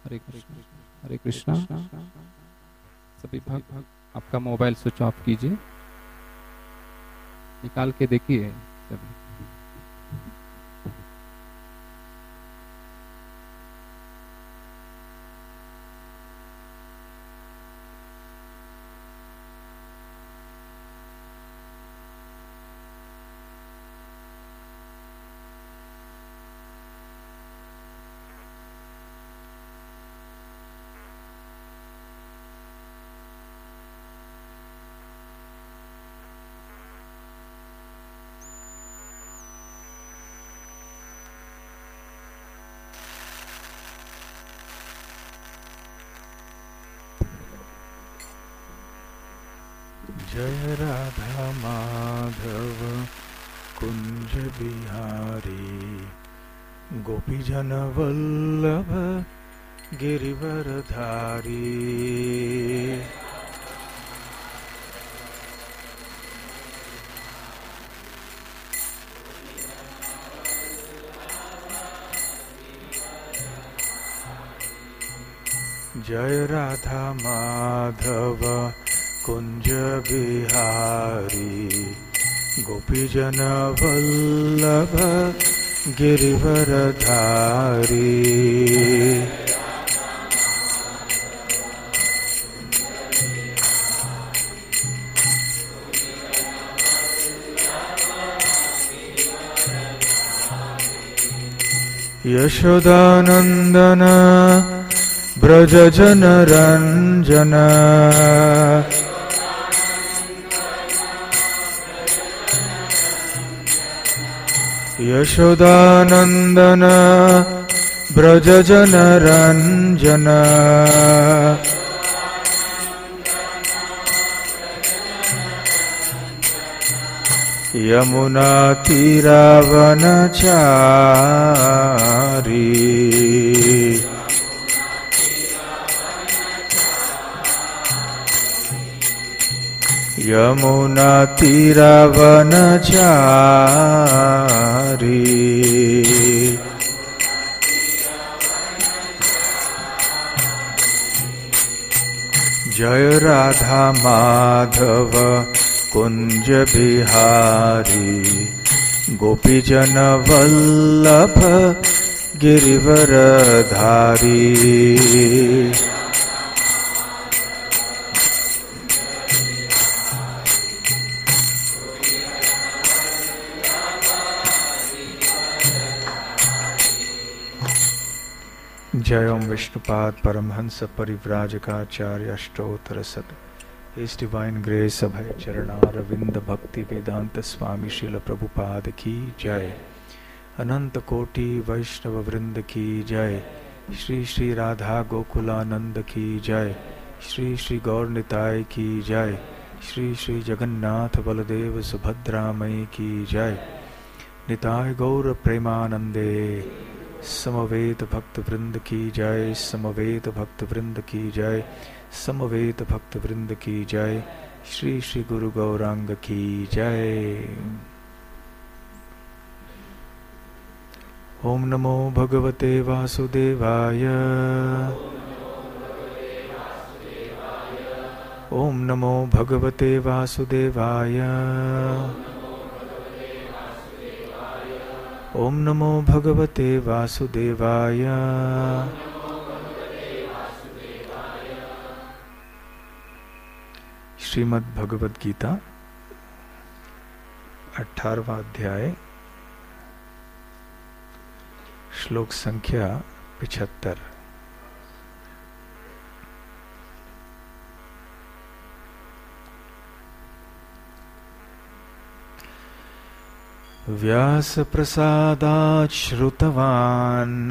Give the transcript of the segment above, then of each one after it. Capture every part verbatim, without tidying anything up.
हरे कृष्ण हरे कृष्णा। सभी भक्त आपका मोबाइल स्विच ऑफ कीजिए, निकाल के देखिए सभी। जय राधा माधव कुंज बिहारी, गोपीजन वल्लभ गिरिवरधारी। जय राधा माधव कुंज बिहारी, गोपीजन वल्लभ गिरिवरधारी। यशोदानंदन ब्रज जन रंजन, यशोदानंदन ब्रज जन रंजन। यमुना तीरावनचारी, यमुना तीरावनचारी। जय राधा माधव कुंज बिहारी, गोपीजन वल्लभ गिरिवरधारी। जय ओम विष्णुपाद परमहंस परिव्राजकाचार्य अष्टोत्तर सद। His divine grace अभय चरणारविंद भक्ति वेदांत स्वामी श्रील प्रभुपाद की जय। अनंत कोटि वैष्णव वृंद की जय। श्री श्री राधा गोकुलानंद की जय। श्री श्री गौर निताय की जय। श्री श्री जगन्नाथ बलदेव सुभद्रामयी की जय। निताय गौर प्रेमानंदे समवेत भक्त वृंद की जय। समवेत भक्त वृंद की जय। समवेत भक्त वृंद की जय। श्री श्री गुरु गौरांग की जय। ओम नमो भगवते वासुदेवाय। ओम नमो भगवते वासुदेवाय। ओम नमो भगवते वासुदेवाय। श्रीमद् भगवद गीता अठारहवां अध्याय श्लोक संख्या पिछहत्तर। व्यास प्रसादात् श्रुतवान्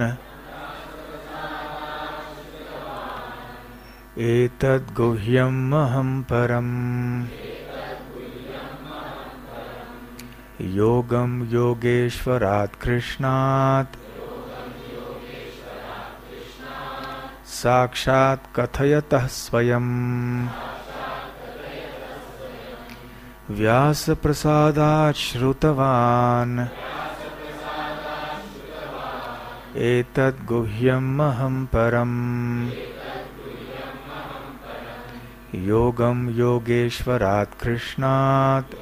एतद् गुह्यम् अहं परम् योगं योगेश्वरात् कृष्णात् साक्षात् कथयतः स्वयम्। व्यास प्रसादात् श्रुतवान् एतद् गुह्यम् अहं परम् योगं योगेश्वरात् कृष्णात्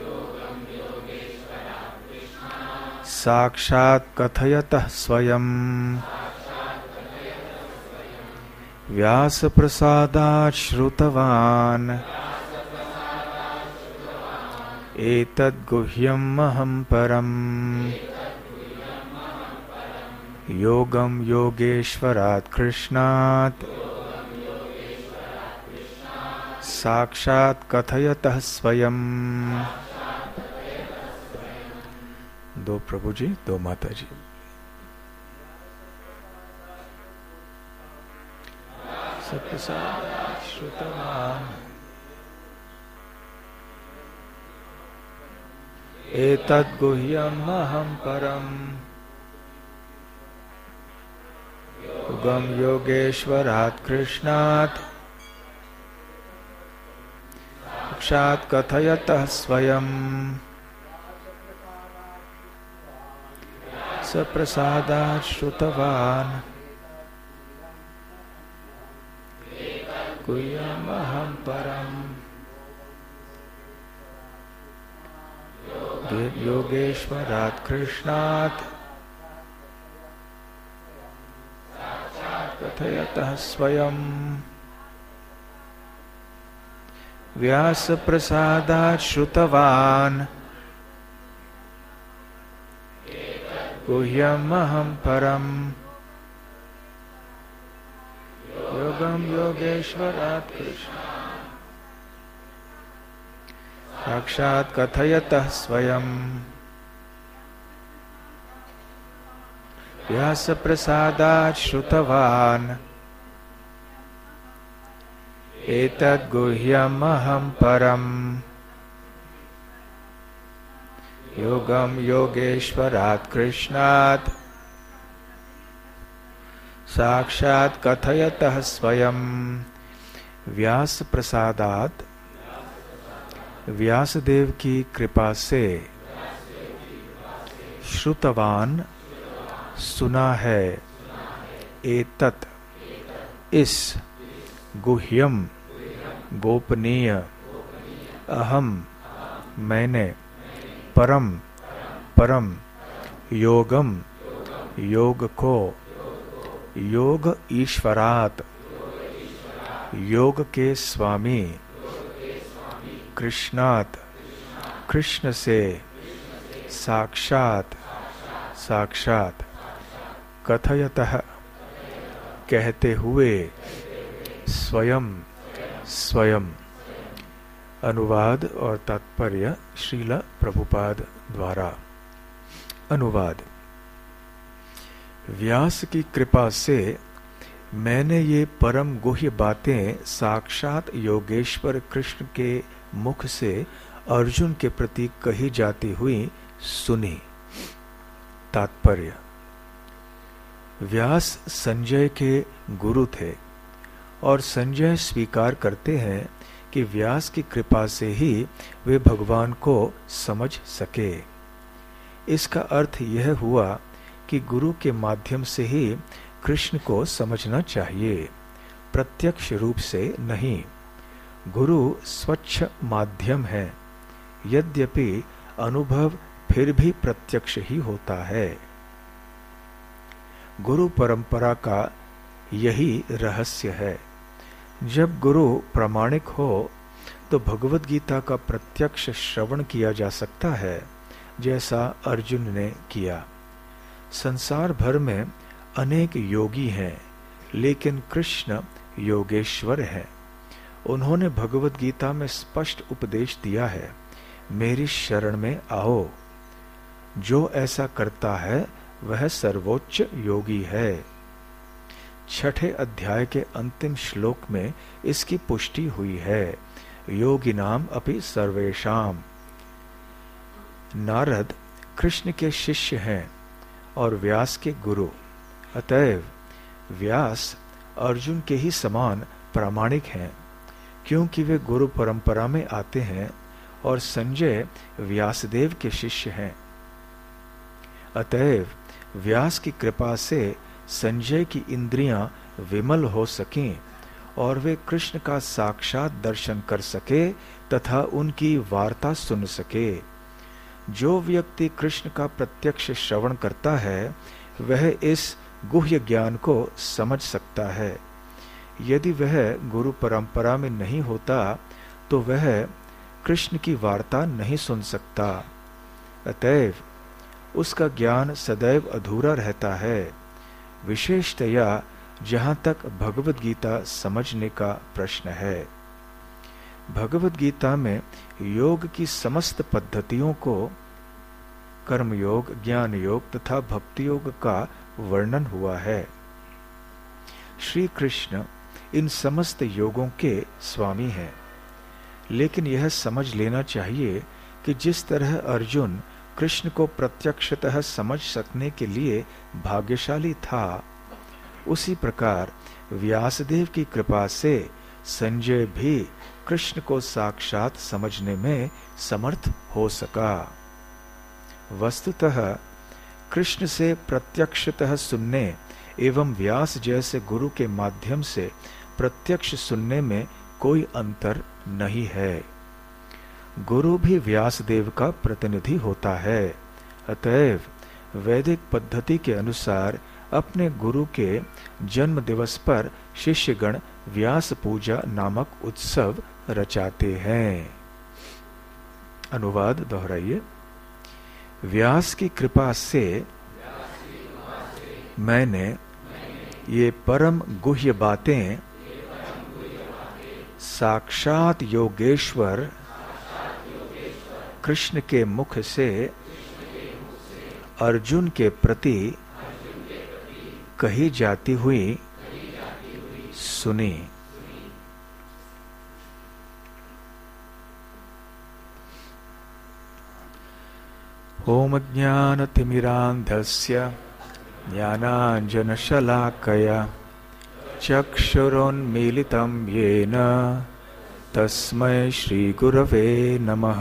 साक्षात् कथयतः स्वयं व्यासप्रसादात् श्रुतवान् एतद् गुह्यम् अहं परम् योगं योगेश्वरात् कृष्णात् साक्षात् कथयतः स्वयं। दो प्रभु जी, दो माता जी। सत्प्रसादात् श्रुतवान् एतद् गुह्यम् अहं परम् योगं योगेश्वरात् कृष्णात् साक्षात् कथयतः स्वयं सप्रसादात् श्रुतवान् गुह्यम् अहं परम् योगेश्वरात् कृष्णात् कथयतः स्वयं व्यासप्रसादात् श्रुतवान् गुह्यम् अहं परम् योगं योगेश्वरात् कृष्णात् साक्षात् कथयतः स्वयं व्यासप्रसादात् श्रुतवान् एतद् गुह्यम् अहं परम् योगं योगेश्वरात् कृष्णात् साक्षात् कथयतः स्वयं व्यासप्रसादात् व्यासदेव की कृपा से श्रुतवान सुना है एतत् इस गुह्यम गोपनीय अहम मैंने परम परम योगम योग को योग ईश्वरात योग के स्वामी कृष्णात कृष्ण से साक्षात साक्षात कथयतः कहते हुए स्वयं स्वयं। अनुवाद और तात्पर्य श्रील प्रभुपाद द्वारा। अनुवाद। व्यास की कृपा से मैंने ये परम गुह्य बातें साक्षात योगेश्वर कृष्ण के मुख से अर्जुन के प्रति कही जाती हुई सुनी। तात्पर्य। व्यास संजय के गुरु थे और संजय स्वीकार करते हैं कि व्यास की कृपा से ही वे भगवान को समझ सके। इसका अर्थ यह हुआ कि गुरु के माध्यम से ही कृष्ण को समझना चाहिए, प्रत्यक्ष रूप से नहीं। गुरु स्वच्छ माध्यम है, यद्यपि अनुभव फिर भी प्रत्यक्ष ही होता है। गुरु परंपरा का यही रहस्य है। जब गुरु प्रामाणिक हो तो भगवद गीता का प्रत्यक्ष श्रवण किया जा सकता है, जैसा अर्जुन ने किया। संसार भर में अनेक योगी हैं, लेकिन कृष्ण योगेश्वर है। उन्होंने भगवद गीता में स्पष्ट उपदेश दिया है, मेरी शरण में आओ। जो ऐसा करता है वह सर्वोच्च योगी है। छठे अध्याय के अंतिम श्लोक में इसकी पुष्टि हुई है, योगिनाम अपि सर्वेषाम। नारद कृष्ण के शिष्य हैं और व्यास के गुरु, अतएव व्यास अर्जुन के ही समान प्रामाणिक हैं, क्योंकि वे गुरु परंपरा में आते हैं और संजय व्यासदेव के शिष्य हैं। अतएव व्यास की कृपा से संजय की इंद्रियां विमल हो सकें और वे कृष्ण का साक्षात दर्शन कर सके तथा उनकी वार्ता सुन सके। जो व्यक्ति कृष्ण का प्रत्यक्ष श्रवण करता है वह इस गुह्य ज्ञान को समझ सकता है। यदि वह गुरु परंपरा में नहीं होता तो वह कृष्ण की वार्ता नहीं सुन सकता। अतएव उसका ज्ञान सदैव अधूरा रहता है। विशेषतया जहाँ तक भगवद गीता समझने का प्रश्न है। भगवद गीता में योग की समस्त पद्धतियों को कर्म योग, ज्ञान योग तथा भक्ति योग का वर्णन हुआ है। श्री कृष्ण इन समस्त योगों के स्वामी हैं। लेकिन यह समझ लेना चाहिए कि जिस तरह अर्जुन कृष्ण को प्रत्यक्षतः समझ सकने के लिए भाग्यशाली था, उसी प्रकार व्यासदेव की कृपा से संजय भी कृष्ण को साक्षात समझने में समर्थ हो सका। वस्तुतः कृष्ण से प्रत्यक्षतः सुनने एवं व्यास जैसे गुरु के माध्यम से प्रत्यक्ष सुनने में कोई अंतर नहीं है। गुरु भी व्यासदेव का प्रतिनिधि होता है। अतएव वैदिक पद्धति के अनुसार अपने गुरु के जन्म दिवस पर शिष्यगण व्यास पूजा नामक उत्सव रचाते हैं। अनुवाद दोहराइए। व्यास की कृपा से मैंने ये परम गुह्य बातें साक्षात योगेश्वर कृष्ण के मुख से अर्जुन के प्रति कही जाती हुई सुनी। ओम ज्ञानतिमिरान्धस्य ज्ञानाञ्जनशलाकया चक्षुरुन्मीलितं येन तस्मै श्रीगुरवे नमः।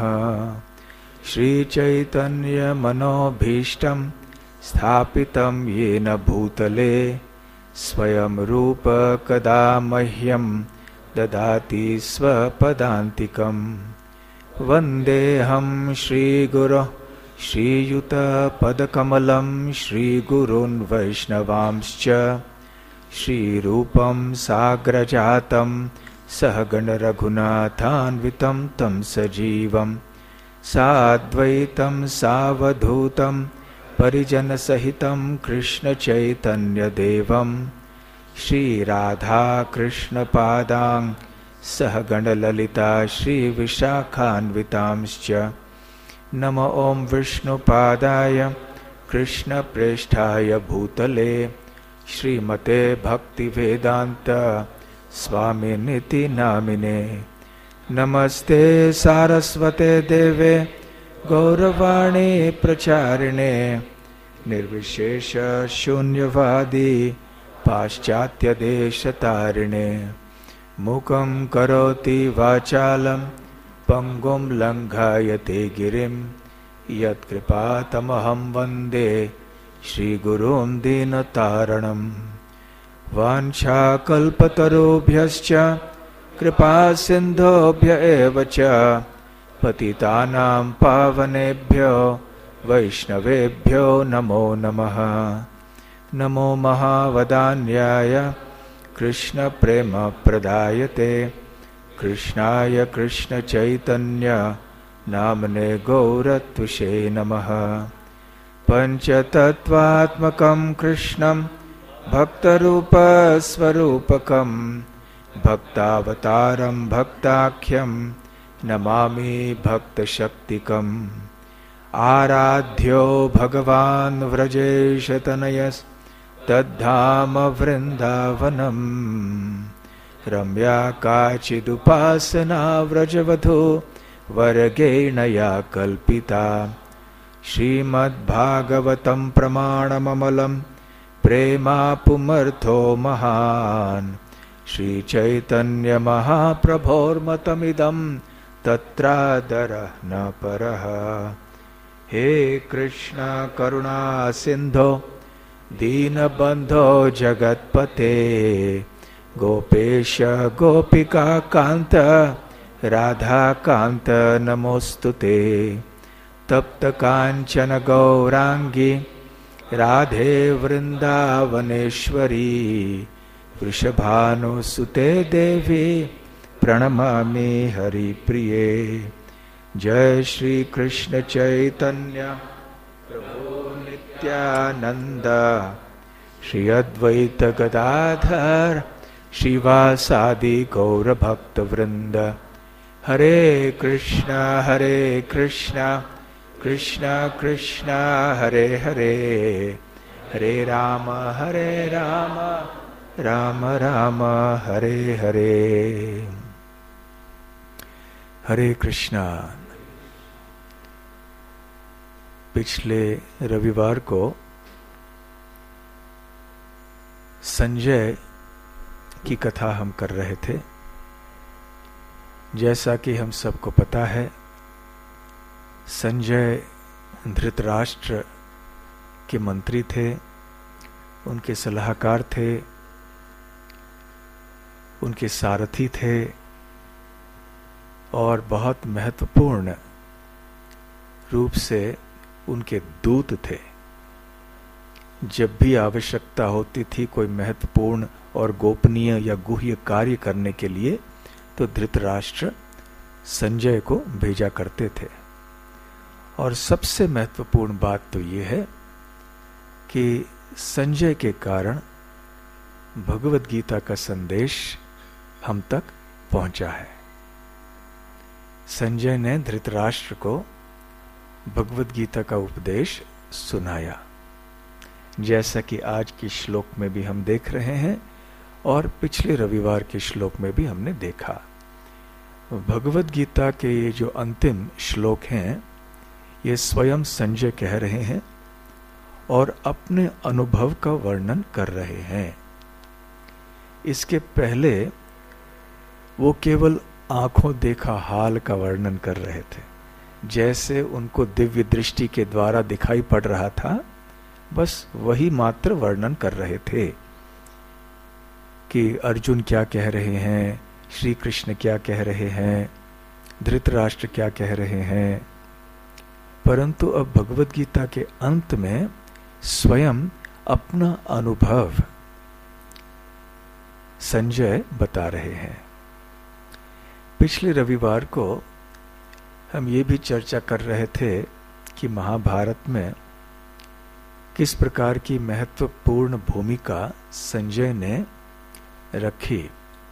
श्रीचैतन्यमनोभीष्टं स्थापितं येन भूतले स्वयं रूप कदा मह्यं ददाति स्वपदान्तिकं। वन्देऽहं श्रीगुरो श्रीयुतपदकमलं श्रीगुरून् वैष्णवांश्च। श्रीरूपं साग्रजातं सहगण रघुनाथान्वितं तं सजीवं साद्वैतं सावधूतं परिजनसहितं कृष्णचैतन्यदेवं श्रीराधाकृष्णपादां सहगणललिता श्रीविशाखान्वितांश्च। नमो ओं विष्णुपादाय कृष्णप्रेष्ठाय भूतले श्रीमते भक्तिवेदांत स्वामिनिति नामिने। नमस्ते सारस्वते देवे गौरवाणी प्रचारिणे निर्विशेष शून्यवादी पाश्चात्यदेशतारिणे। मूकं करोति वाचालं पंगुं लंघायते गिरिं यत्कृपातमहं वन्दे श्रीगुरुं दीनतारणम्। वाञ्छाकल्पतरुभ्यश्च कृपा सिन्धुभ्य एव च पतितानां पावनेभ्यो वैष्णवेभ्यो नमो नमः। नमो महावदान्याय कृष्णप्रेमप्रदायते कृष्णाय कृष्णचैतन्य नामने गौरत्विषे नमः। पंचतत्वात्मकं कृष्णं भक्तरूपस्वरूपकं भक्तावतारं भक्ताख्यं नमामि भक्तशक्तिकम्। आराध्यो भगवान् व्रजेशतनयस्तद्धाम वृन्दावनम्। रम्या काचिदुपासना व्रजवधू वर्गेण या कल्पिता। श्रीमद्भागवतं प्रमाणममलं प्रेमापुमर्थो महान्। श्रीचैतन्यमहाप्रभोर्मतमिदं तत्रादरः न परः। हे कृष्ण करुणा सिन्धो दीनबन्धो जगत्पते गोपेश गोपिका कांत राधा कांत नमोस्तुते तप्त कांचन गौरांगी राधे वृंदावनेश्वरी वृषभानुसुते देवी प्रणमामि हरिप्रिये। जय श्री कृष्ण चैतन्य प्रभु नित्यानंद श्री अद्वैत गदाधर श्रीवासादि गौर भक्त वृंद। हरे कृष्णा हरे कृष्णा कृष्णा कृष्णा हरे हरे हरे राम हरे राम राम राम हरे हरे। हरे कृष्णा। पिछले रविवार को संजय की कथा हम कर रहे थे। जैसा कि हम सबको पता है, संजय धृतराष्ट्र के मंत्री थे, उनके सलाहकार थे, उनके सारथी थे और बहुत महत्वपूर्ण रूप से उनके दूत थे। जब भी आवश्यकता होती थी कोई महत्वपूर्ण और गोपनीय या गुह्य कार्य करने के लिए, तो धृतराष्ट्र संजय को भेजा करते थे। और सबसे महत्वपूर्ण बात तो ये है कि संजय के कारण भगवद गीता का संदेश हम तक पहुंचा है। संजय ने धृतराष्ट्र को भगवद गीता का उपदेश सुनाया, जैसा कि आज के श्लोक में भी हम देख रहे हैं और पिछले रविवार के श्लोक में भी हमने देखा। भगवद गीता के ये जो अंतिम श्लोक हैं, ये स्वयं संजय कह रहे हैं और अपने अनुभव का वर्णन कर रहे हैं। इसके पहले वो केवल आंखों देखा हाल का वर्णन कर रहे थे, जैसे उनको दिव्य दृष्टि के द्वारा दिखाई पड़ रहा था, बस वही मात्र वर्णन कर रहे थे कि अर्जुन क्या कह रहे हैं, श्री कृष्ण क्या कह रहे हैं, धृतराष्ट्र क्या कह रहे हैं। परंतु अब भगवद गीता के अंत में स्वयं अपना अनुभव संजय बता रहे हैं। पिछले रविवार को हम ये भी चर्चा कर रहे थे कि महाभारत में किस प्रकार की महत्वपूर्ण भूमिका संजय ने रखी।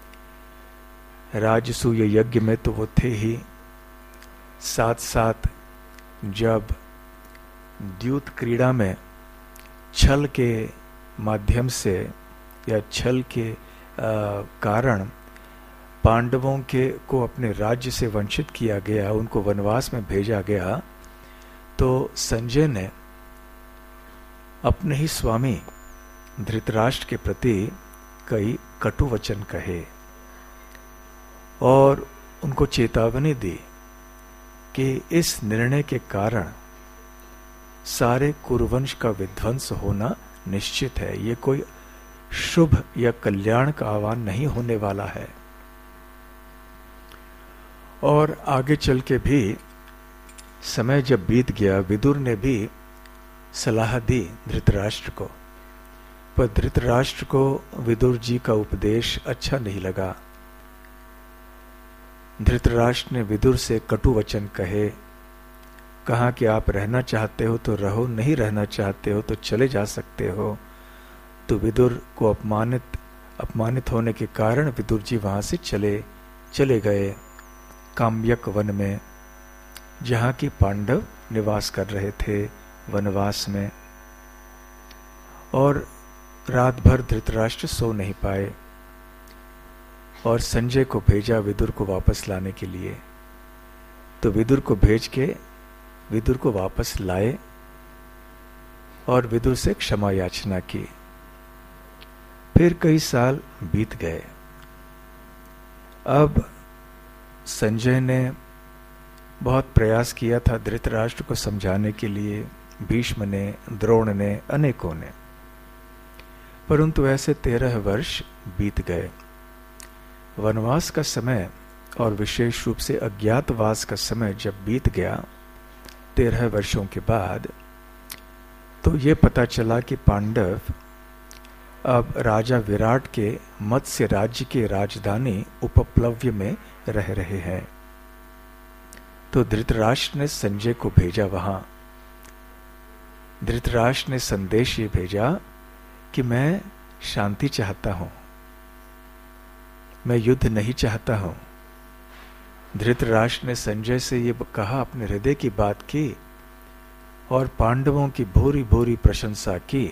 राजसूय यज्ञ में तो वो थे ही, साथ साथ जब द्यूत क्रीड़ा में छल के माध्यम से या छल के आ, कारण पांडवों के को अपने राज्य से वंचित किया गया, उनको वनवास में भेजा गया, तो संजय ने अपने ही स्वामी धृतराष्ट्र के प्रति कई कटु वचन कहे और उनको चेतावनी दी कि इस निर्णय के कारण सारे कुरुवंश का विध्वंस होना निश्चित है। ये कोई शुभ या कल्याण का आह्वान नहीं होने वाला है। और आगे चल के भी समय जब बीत गया, विदुर ने भी सलाह दी धृतराष्ट्र को, पर धृतराष्ट्र को विदुर जी का उपदेश अच्छा नहीं लगा। धृतराष्ट्र ने विदुर से कटु वचन कहे, कहा कि आप रहना चाहते हो तो रहो, नहीं रहना चाहते हो तो चले जा सकते हो। तो विदुर को अपमानित अपमानित होने के कारण विदुर जी वहां से चले चले गए काम्यक वन में, जहां की पांडव निवास कर रहे थे वनवास में। और रात भर धृतराष्ट्र सो नहीं पाए और संजय को भेजा विदुर को वापस लाने के लिए। तो विदुर को भेज के विदुर को वापस लाए और विदुर से क्षमा याचना की। फिर कई साल बीत गए। अब संजय ने बहुत प्रयास किया था धृतराष्ट्र को समझाने के लिए, भीष्म ने, द्रोण ने, अनेकों ने, परंतु ऐसे तेरह वर्ष बीत गए। वनवास का समय और विशेष रूप से अज्ञातवास का समय जब बीत गया तेरह वर्षों के बाद, तो ये पता चला कि पांडव अब राजा विराट के मत्स्य राज्य के राजधानी उपप्लव्य में रह रहे हैं। तो धृतराष्ट्र ने संजय को भेजा वहां। धृतराष्ट्र ने संदेश ये भेजा कि मैं शांति चाहता हूं, मैं युद्ध नहीं चाहता हूं। धृतराष्ट्र ने संजय से ये कहा, अपने हृदय की बात की और पांडवों की भूरी भूरी प्रशंसा की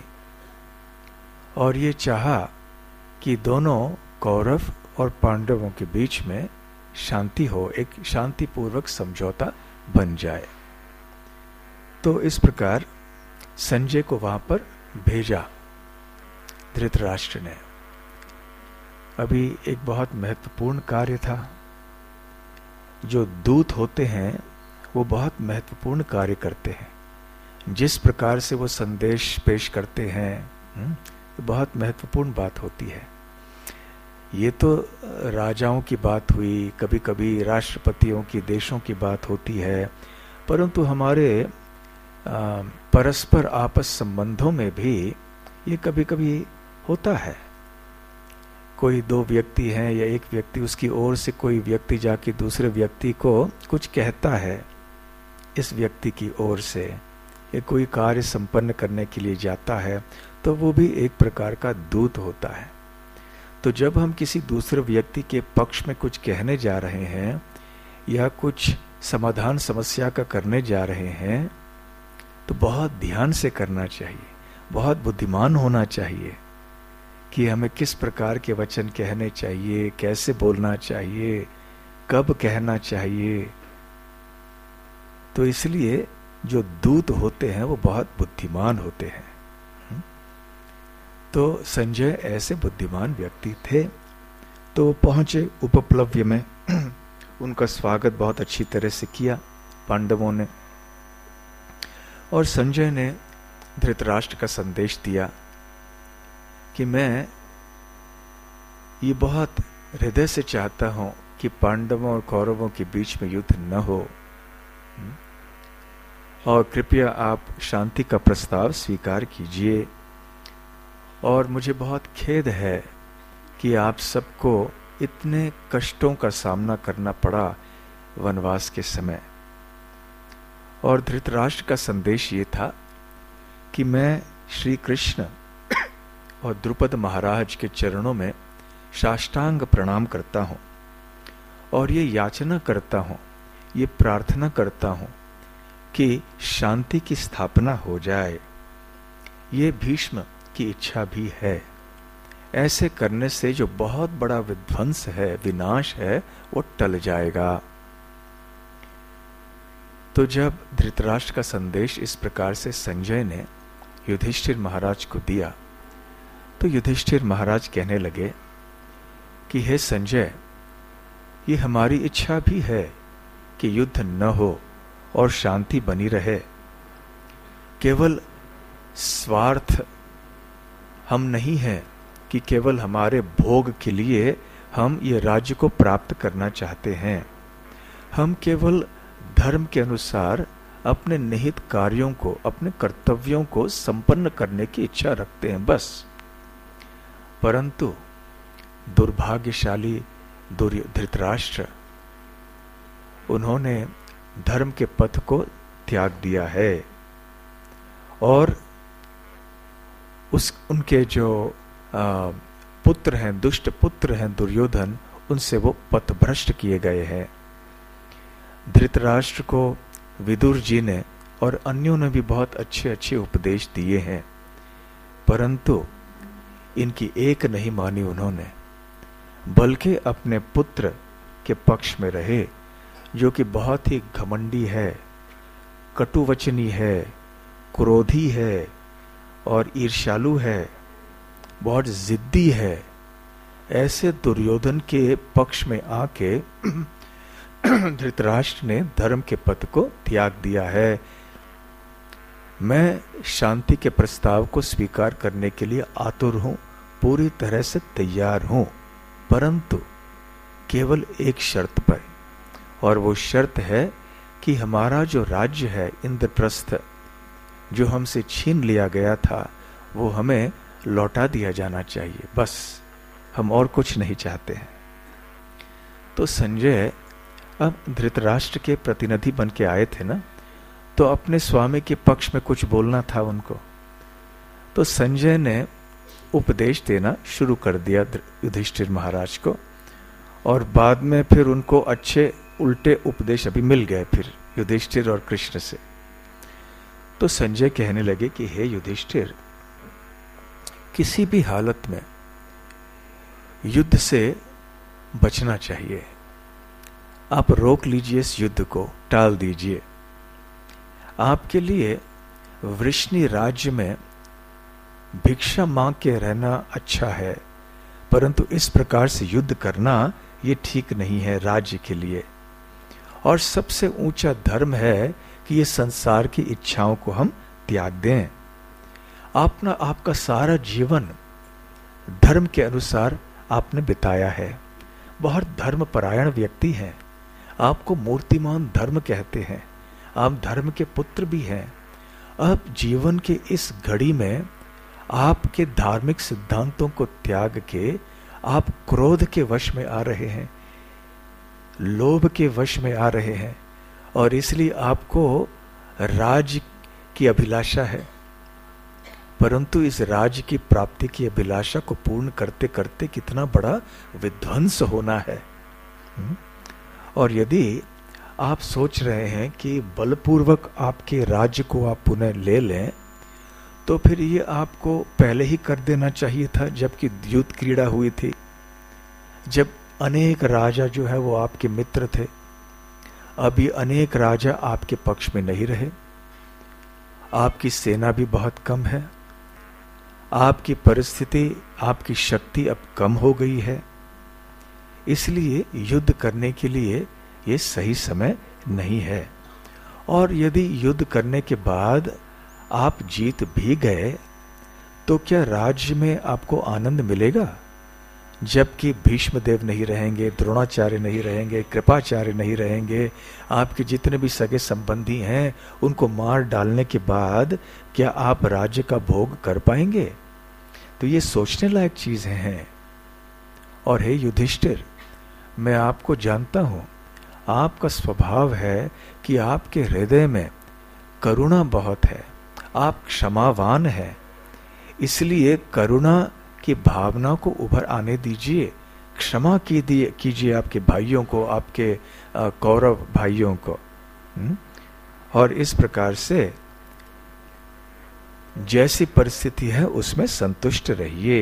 और ये चाहा कि दोनों कौरव और पांडवों के बीच में शांति हो, एक शांतिपूर्वक समझौता बन जाए। तो इस प्रकार संजय को वहां पर भेजा धृतराष्ट्र ने। अभी एक बहुत महत्वपूर्ण कार्य था। जो दूत होते हैं वो बहुत महत्वपूर्ण कार्य करते हैं। जिस प्रकार से वो संदेश पेश करते हैं बहुत महत्वपूर्ण बात होती है। ये तो राजाओं की बात हुई, कभी कभी राष्ट्रपतियों की, देशों की बात होती है, परंतु हमारे आ, परस्पर आपस संबंधों में भी ये कभी कभी होता है। कोई दो व्यक्ति हैं या एक व्यक्ति, उसकी ओर से कोई व्यक्ति जाके दूसरे व्यक्ति को कुछ कहता है इस व्यक्ति की ओर से, या कोई कार्य संपन्न करने के लिए जाता है, तो वो भी एक प्रकार का दूत होता है। तो जब हम किसी दूसरे व्यक्ति के पक्ष में कुछ कहने जा रहे हैं या कुछ समाधान समस्या का करने जा रहे हैं, तो बहुत ध्यान से करना चाहिए, बहुत बुद्धिमान होना चाहिए कि हमें किस प्रकार के वचन कहने चाहिए, कैसे बोलना चाहिए, कब कहना चाहिए। तो इसलिए जो दूत होते हैं वो बहुत बुद्धिमान होते हैं। तो संजय ऐसे बुद्धिमान व्यक्ति थे। तो पहुंचे उपप्लव्य में। उनका स्वागत बहुत अच्छी तरह से किया पांडवों ने, और संजय ने धृतराष्ट्र का संदेश दिया कि मैं ये बहुत हृदय से चाहता हूं कि पांडवों और कौरवों के बीच में युद्ध न हो, और कृपया आप शांति का प्रस्ताव स्वीकार कीजिए। और मुझे बहुत खेद है कि आप सबको इतने कष्टों का सामना करना पड़ा वनवास के समय। और धृतराष्ट्र का संदेश ये था कि मैं श्री कृष्ण और द्रुपद महाराज के चरणों में साष्टांग प्रणाम करता हूं और ये याचना करता हूं, ये प्रार्थना करता हूं कि शांति की स्थापना हो जाए। ये भीष्म की इच्छा भी है। ऐसे करने से जो बहुत बड़ा विध्वंस है, विनाश है, वो टल जाएगा। तो जब धृतराष्ट्र का संदेश इस प्रकार से संजय ने युधिष्ठिर महाराज को दिया, तो युधिष्ठिर महाराज कहने लगे कि हे संजय, ये हमारी इच्छा भी है कि युद्ध न हो और शांति बनी रहे। केवल स्वार्थ हम नहीं है कि केवल हमारे भोग के लिए हम ये राज्य को प्राप्त करना चाहते हैं। हम केवल धर्म के अनुसार अपने निहित कार्यों को, अपने कर्तव्यों को संपन्न करने की इच्छा रखते हैं, बस। परंतु दुर्भाग्यशाली धृतराष्ट्र, उन्होंने धर्म के पथ को त्याग दिया है और उस उनके जो आ, पुत्र हैं, दुष्ट पुत्र हैं दुर्योधन, उनसे वो पथभ्रष्ट किए गए हैं। धृतराष्ट्र को विदुर जी ने और अन्यों ने भी बहुत अच्छे अच्छे उपदेश दिए हैं, परंतु इनकी एक नहीं मानी उन्होंने, बल्कि अपने पुत्र के पक्ष में रहे, जो कि बहुत ही घमंडी है, कटुवचनी है, क्रोधी है और ईर्ष्यालु है, बहुत जिद्दी है। ऐसे दुर्योधन के पक्ष में आके धृतराष्ट्र ने धर्म के पथ को त्याग दिया है। मैं शांति के प्रस्ताव को स्वीकार करने के लिए आतुर हूं, पूरी तरह से तैयार हूं, परंतु केवल एक शर्त पर, और वो शर्त है कि हमारा जो राज्य है इंद्रप्रस्थ, जो हमसे छीन लिया गया था, वो हमें लौटा दिया जाना चाहिए। बस हम और कुछ नहीं चाहते हैं। तो संजय अब धृतराष्ट्र के प्रतिनिधि बन के आए थे ना, तो अपने स्वामी के पक्ष में कुछ बोलना था उनको। तो संजय ने उपदेश देना शुरू कर दिया युधिष्ठिर महाराज को, और बाद में फिर उनको अच्छे उल्टे उपदेश अभी मिल गए फिर युधिष्ठिर और कृष्ण से। तो संजय कहने लगे कि हे युधिष्ठिर, किसी भी हालत में युद्ध से बचना चाहिए। आप रोक लीजिए इस युद्ध को, टाल दीजिए। आपके लिए वृष्णि राज्य में भिक्षा मांग के रहना अच्छा है, परंतु इस प्रकार से युद्ध करना ये ठीक नहीं है राज्य के लिए। और सबसे ऊंचा धर्म है कि ये संसार की इच्छाओं को हम त्याग दें। अपना आपका सारा जीवन धर्म के अनुसार आपने बिताया है, बहुत धर्मपरायण व्यक्ति हैं, आपको मूर्तिमान धर्म कहते हैं, आप धर्म के पुत्र भी हैं। अब जीवन के इस घड़ी में आपके धार्मिक सिद्धांतों को त्याग के आप क्रोध के वश में आ रहे हैं, लोभ के वश में आ रहे हैं, और इसलिए आपको राज्य की अभिलाषा है। परंतु इस राज्य की प्राप्ति की अभिलाषा को पूर्ण करते करते कितना बड़ा विध्वंस होना है। और यदि आप सोच रहे हैं कि बलपूर्वक आपके राज्य को आप पुनः ले लें, तो फिर ये आपको पहले ही कर देना चाहिए था, जबकि युद्ध क्रीड़ा हुई थी, जब अनेक राजा जो है वो आपके मित्र थे। अब ये अनेक राजा आपके पक्ष में नहीं रहे, आपकी सेना भी बहुत कम है, आपकी परिस्थिति, आपकी शक्ति अब कम हो गई है, इसलिए युद्ध करने के लिए ये सही समय नहीं है। और यदि युद्ध करने के बाद आप जीत भी गए, तो क्या राज्य में आपको आनंद मिलेगा? जबकि भीष्मदेव नहीं रहेंगे, द्रोणाचार्य नहीं रहेंगे, कृपाचार्य नहीं रहेंगे, आपके जितने भी सगे संबंधी हैं उनको मार डालने के बाद क्या आप राज्य का भोग कर पाएंगे? तो ये सोचने लायक चीजें हैं। और हे युधिष्ठिर, मैं आपको जानता हूं, आपका स्वभाव है कि आपके हृदय में करुणा बहुत है, आप क्षमावान हैं, इसलिए करुणा की भावना को उभर आने दीजिए, क्षमा कीजिए कीजिए आपके भाइयों को, आपके कौरव भाइयों को। हुँ? और इस प्रकार से जैसी परिस्थिति है उसमें संतुष्ट रहिए।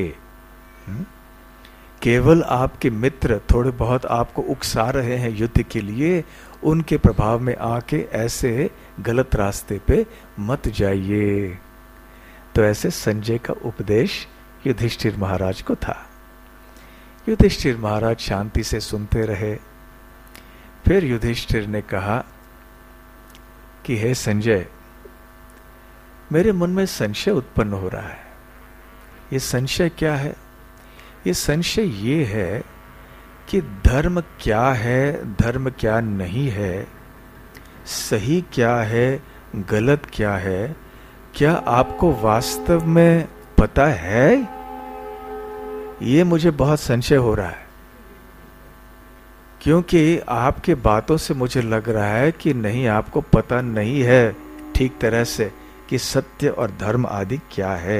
केवल आपके मित्र थोड़े बहुत आपको उकसा रहे हैं युद्ध के लिए, उनके प्रभाव में आके ऐसे गलत रास्ते पे मत जाइए। तो ऐसे संजय का उपदेश युधिष्ठिर महाराज को था। युधिष्ठिर महाराज शांति से सुनते रहे। फिर युधिष्ठिर ने कहा कि हे संजय, मेरे मन में संशय उत्पन्न हो रहा है। ये संशय क्या है? ये संशय ये है कि धर्म क्या है, धर्म क्या नहीं है, सही क्या है, गलत क्या है, क्या आपको वास्तव में पता है? ये मुझे बहुत संशय हो रहा है, क्योंकि आपके बातों से मुझे लग रहा है कि नहीं, आपको पता नहीं है ठीक तरह से कि सत्य और धर्म आदि क्या है।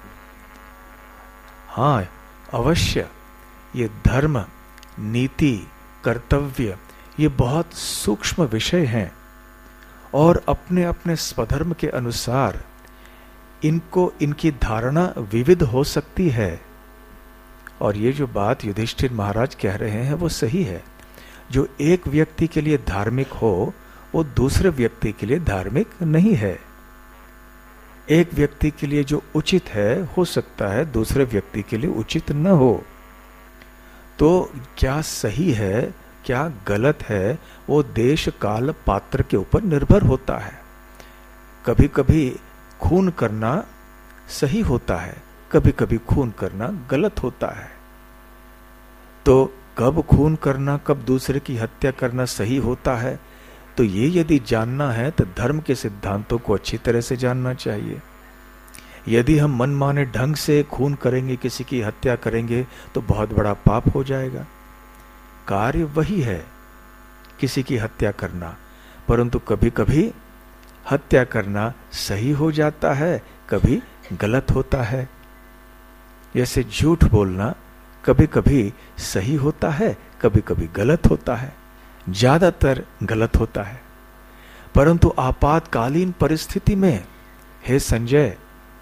हाँ, अवश्य ये धर्म, नीति, कर्तव्य ये बहुत सूक्ष्म विषय हैं, और अपने अपने स्वधर्म के अनुसार इनको इनकी धारणा विविध हो सकती है। और ये जो बात युधिष्ठिर महाराज कह रहे हैं वो सही है। जो एक व्यक्ति के लिए धार्मिक हो वो दूसरे व्यक्ति के लिए धार्मिक नहीं है। एक व्यक्ति के लिए जो उचित है हो सकता है दूसरे व्यक्ति के लिए उचित न हो। तो क्या सही है क्या गलत है वो देश काल पात्र के ऊपर निर्भर होता है। कभी कभी खून करना सही होता है, कभी कभी खून करना गलत होता है। तो कब खून करना, कब दूसरे की हत्या करना सही होता है, तो ये यदि जानना है तो धर्म के सिद्धांतों को अच्छी तरह से जानना चाहिए। यदि हम मनमाने ढंग से खून करेंगे, किसी की हत्या करेंगे, तो बहुत बड़ा पाप हो जाएगा। कार्य वही है, किसी की हत्या करना, परंतु कभी कभी हत्या करना सही हो जाता है, कभी गलत होता है। जैसे झूठ बोलना कभी कभी सही होता है, कभी कभी गलत होता है, ज्यादातर गलत होता है। परंतु आपातकालीन परिस्थिति में, हे संजय,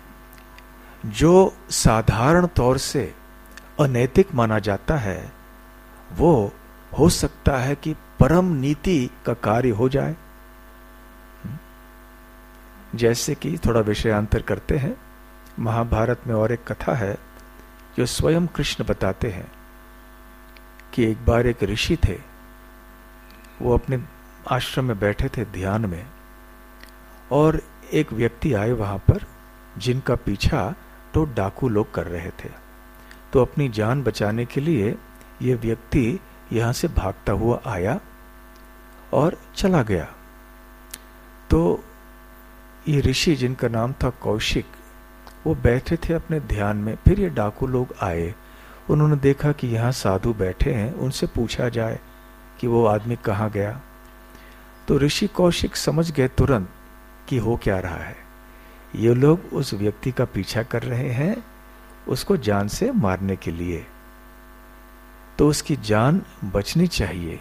जो साधारण तौर से अनैतिक माना जाता है, वो हो सकता है कि परम नीति का कार्य हो जाए। जैसे कि थोड़ा विषयांतर करते हैं, महाभारत में और एक कथा है जो स्वयं कृष्ण बताते हैं कि एक बार एक ऋषि थे, वो अपने आश्रम में बैठे थे ध्यान में, और एक व्यक्ति आए वहां पर जिनका पीछा तो डाकू लोग कर रहे थे। तो अपनी जान बचाने के लिए ये व्यक्ति यहां से भागता हुआ आया और चला गया। तो ये ऋषि, जिनका नाम था कौशिक, वो बैठे थे अपने ध्यान में। फिर ये डाकू लोग आए, उन्होंने देखा कि यहाँ साधु बैठे हैं, उनसे पूछा जाए कि वो आदमी कहाँ गया। तो ऋषि कौशिक समझ गए तुरंत कि हो क्या रहा है। ये लोग उस व्यक्ति का पीछा कर रहे हैं, उसको जान से मारने के लिए, तो उसकी जान बचनी चाहिए।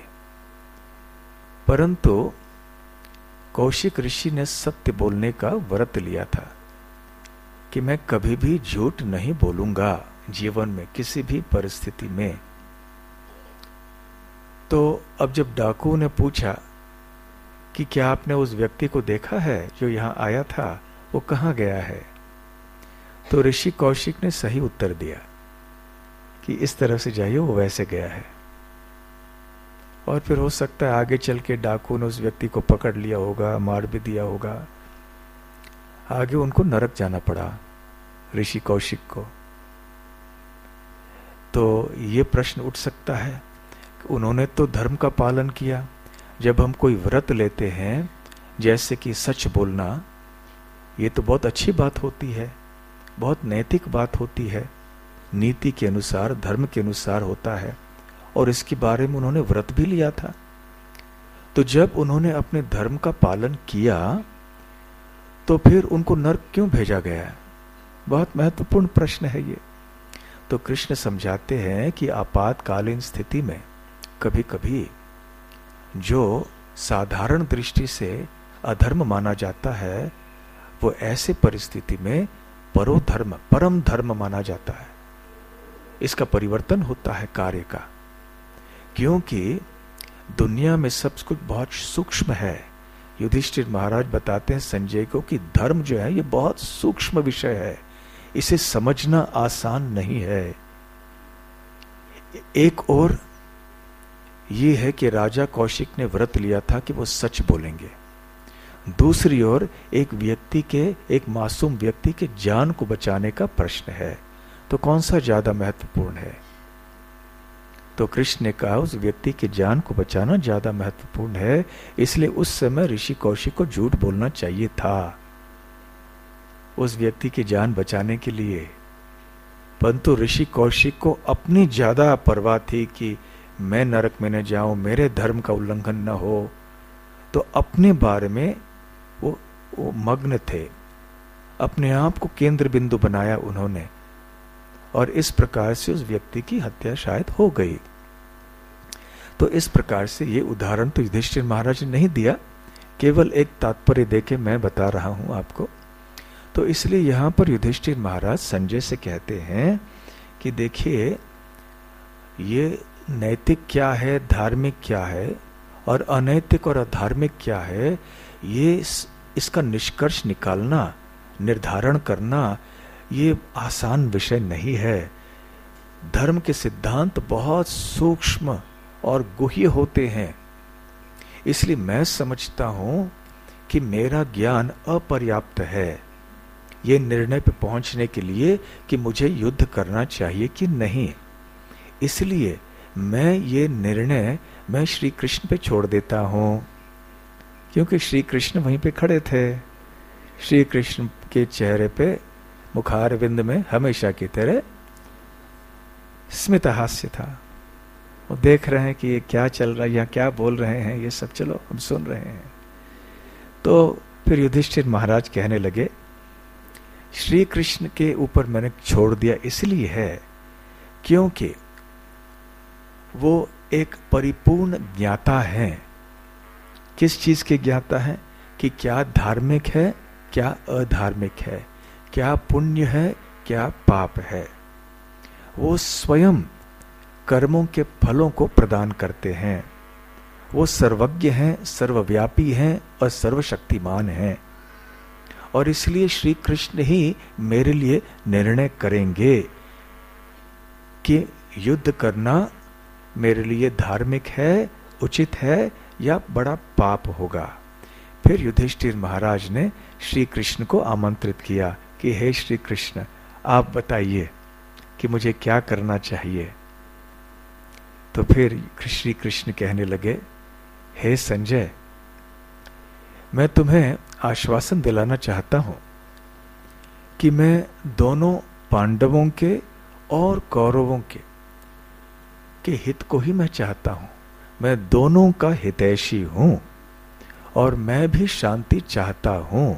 परंतु कौशिक ऋषि ने सत्य बोलने का व्रत लिया था कि मैं कभी भी झूठ नहीं बोलूंगा जीवन में, किसी भी परिस्थिति में। तो अब जब डाकू ने पूछा कि क्या आपने उस व्यक्ति को देखा है जो यहां आया था, वो कहां गया है, तो ऋषि कौशिक ने सही उत्तर दिया कि इस तरह से जाइए, वो वैसे गया है। और फिर हो सकता है आगे चल के डाकू ने उस व्यक्ति को पकड़ लिया होगा, मार भी दिया होगा, आगे उनको नरक जाना पड़ा ऋषि कौशिक को। तो ये प्रश्न उठ सकता है कि उन्होंने तो धर्म का पालन किया। जब हम कोई व्रत लेते हैं, जैसे कि सच बोलना, ये तो बहुत अच्छी बात होती है, बहुत नैतिक बात होती है, नीति के अनुसार, धर्म के अनुसार होता है, और इसके बारे में उन्होंने व्रत भी लिया था। तो जब उन्होंने अपने धर्म का पालन किया, तो फिर उनको नरक क्यों भेजा गया? बहुत महत्वपूर्ण प्रश्न है ये। तो कृष्ण समझाते हैं कि आपातकालीन स्थिति में कभी कभी जो साधारण दृष्टि से अधर्म माना जाता है, वो ऐसे परिस्थिति में परो धर्म, परम धर्म माना जाता है। इसका परिवर्तन होता है कार्य का, क्योंकि दुनिया में सब कुछ बहुत सूक्ष्म है। युधिष्ठिर महाराज बताते हैं संजय को कि धर्म जो है ये बहुत सूक्ष्म विषय है, इसे समझना आसान नहीं है। एक और ये है कि राजा कौशिक ने व्रत लिया था कि वो सच बोलेंगे, दूसरी ओर एक व्यक्ति के, एक मासूम व्यक्ति के जान को बचाने का प्रश्न है। तो कौन सा ज्यादा महत्वपूर्ण है? तो कृष्ण ने कहा उस व्यक्ति की जान को बचाना ज्यादा महत्वपूर्ण है, इसलिए उस समय ऋषि कौशिक को झूठ बोलना चाहिए था उस व्यक्ति की जान बचाने के लिए। परंतु ऋषि कौशिक को अपनी ज्यादा परवाह थी कि मैं नरक में न जाऊं, मेरे धर्म का उल्लंघन न हो, तो अपने बारे में वो, वो मग्न थे, अपने आप को केंद्र बिंदु बनाया उन्होंने, और इस प्रकार से उस व्यक्ति की हत्या शायद हो गई। तो इस प्रकार से ये उदाहरण तो युधिष्ठिर महाराज ने नहीं दिया, केवल एक तात्पर्य देके मैं बता रहा हूं आपको। तो इसलिए यहां पर युधिष्ठिर महाराज संजय से कहते हैं कि देखिए, ये नैतिक क्या है, धार्मिक क्या है, और अनैतिक और अधार्मिक क्या है, ये इसका निष्कर्ष निकालना, निर्धारण करना, ये आसान विषय नहीं है। धर्म के सिद्धांत बहुत सूक्ष्म और गुह्य होते हैं। इसलिए मैं समझता हूं कि मेरा ज्ञान अपर्याप्त है। ये निर्णय पे पहुंचने के लिए कि मुझे युद्ध करना चाहिए कि नहीं। इसलिए मैं ये निर्णय मैं श्री कृष्ण पे छोड़ देता हूं, क्योंकि श्री कृष्ण वहीं पे खड़े थे। श्री कृष्ण के चेहरे पे मुखारविंद में हमेशा की तरह स्मित हास्य था। वो देख रहे हैं कि ये क्या चल रहा है, या क्या बोल रहे हैं, ये सब चलो हम सुन रहे हैं। तो फिर युधिष्ठिर महाराज कहने लगे, श्री कृष्ण के ऊपर मैंने छोड़ दिया इसलिए है क्योंकि वो एक परिपूर्ण ज्ञाता है। किस चीज के ज्ञाता है? कि क्या धार्मिक है, क्या अधार्मिक है, क्या पुण्य है, क्या पाप है। वो स्वयं कर्मों के फलों को प्रदान करते हैं। वो सर्वज्ञ हैं, सर्वव्यापी हैं और सर्वशक्तिमान हैं। और इसलिए श्री कृष्ण ही मेरे लिए निर्णय करेंगे कि युद्ध करना मेरे लिए धार्मिक है, उचित है, या बड़ा पाप होगा। फिर युधिष्ठिर महाराज ने श्री कृष्ण को आमंत्रित किया कि हे श्री कृष्ण, आप बताइए कि मुझे क्या करना चाहिए। तो फिर श्री कृष्ण कहने लगे, हे संजय, मैं तुम्हें आश्वासन दिलाना चाहता हूं कि मैं दोनों पांडवों के और कौरवों के के हित को ही मैं चाहता हूं। मैं दोनों का हितैषी हूं और मैं भी शांति चाहता हूं।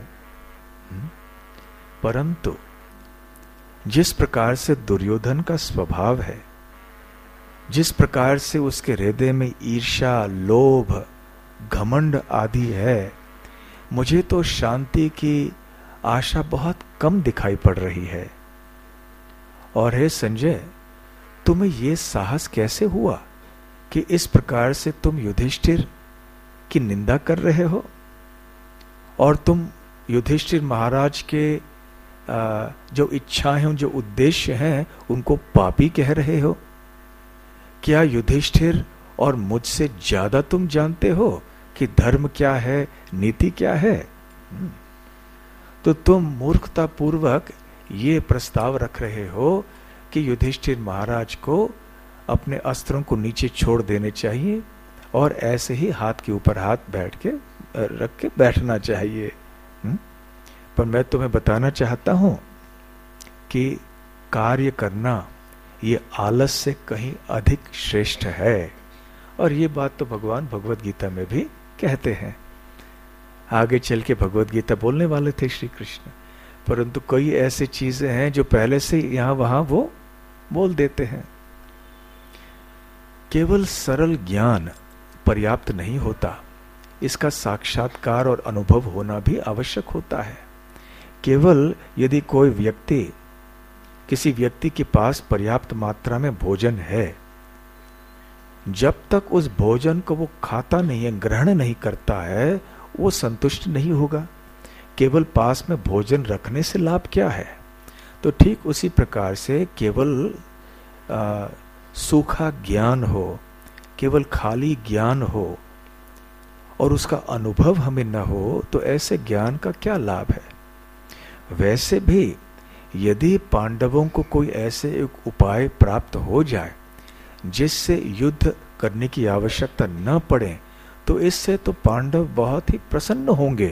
परंतु जिस प्रकार से दुर्योधन का स्वभाव है, जिस प्रकार से उसके हृदय में ईर्ष्या, लोभ, घमंड आदि है, मुझे तो शांति की आशा बहुत कम दिखाई पड़ रही है। और हे संजय, तुम्हें यह साहस कैसे हुआ कि इस प्रकार से तुम युधिष्ठिर की निंदा कर रहे हो और तुम युधिष्ठिर महाराज के जो इच्छाएं, जो उद्देश्य हैं, उनको पापी कह रहे हो? क्या युधिष्ठिर और मुझसे ज्यादा तुम जानते हो कि धर्म क्या है, नीति क्या है? तो तुम मूर्खतापूर्वक ये प्रस्ताव रख रहे हो कि युधिष्ठिर महाराज को अपने अस्त्रों को नीचे छोड़ देने चाहिए और ऐसे ही हाथ के ऊपर हाथ बैठ के रख के बैठना चाहिए। हुँ? पर मैं तुम्हें बताना चाहता हूं कि कार्य करना ये आलस से कहीं अधिक श्रेष्ठ है। और ये बात तो भगवान भगवत गीता में भी कहते हैं। आगे चल के भगवत गीता बोलने वाले थे श्री कृष्ण, परंतु कई ऐसी चीजें हैं जो पहले से यहां वहां वो बोल देते हैं। केवल सरल ज्ञान पर्याप्त नहीं होता, इसका साक्षात्कार और अनुभव होना भी आवश्यक होता है। केवल यदि कोई व्यक्ति, किसी व्यक्ति के पास पर्याप्त मात्रा में भोजन है, जब तक उस भोजन को वो खाता नहीं है, ग्रहण नहीं करता है, वो संतुष्ट नहीं होगा। केवल पास में भोजन रखने से लाभ क्या है? तो ठीक उसी प्रकार से केवल आ, सूखा ज्ञान हो, केवल खाली ज्ञान हो और उसका अनुभव हमें न हो, तो ऐसे ज्ञान का क्या लाभ है? वैसे भी यदि पांडवों को कोई ऐसे एक उपाय प्राप्त हो जाए जिससे युद्ध करने की आवश्यकता न पड़े, तो इससे तो पांडव बहुत ही प्रसन्न होंगे।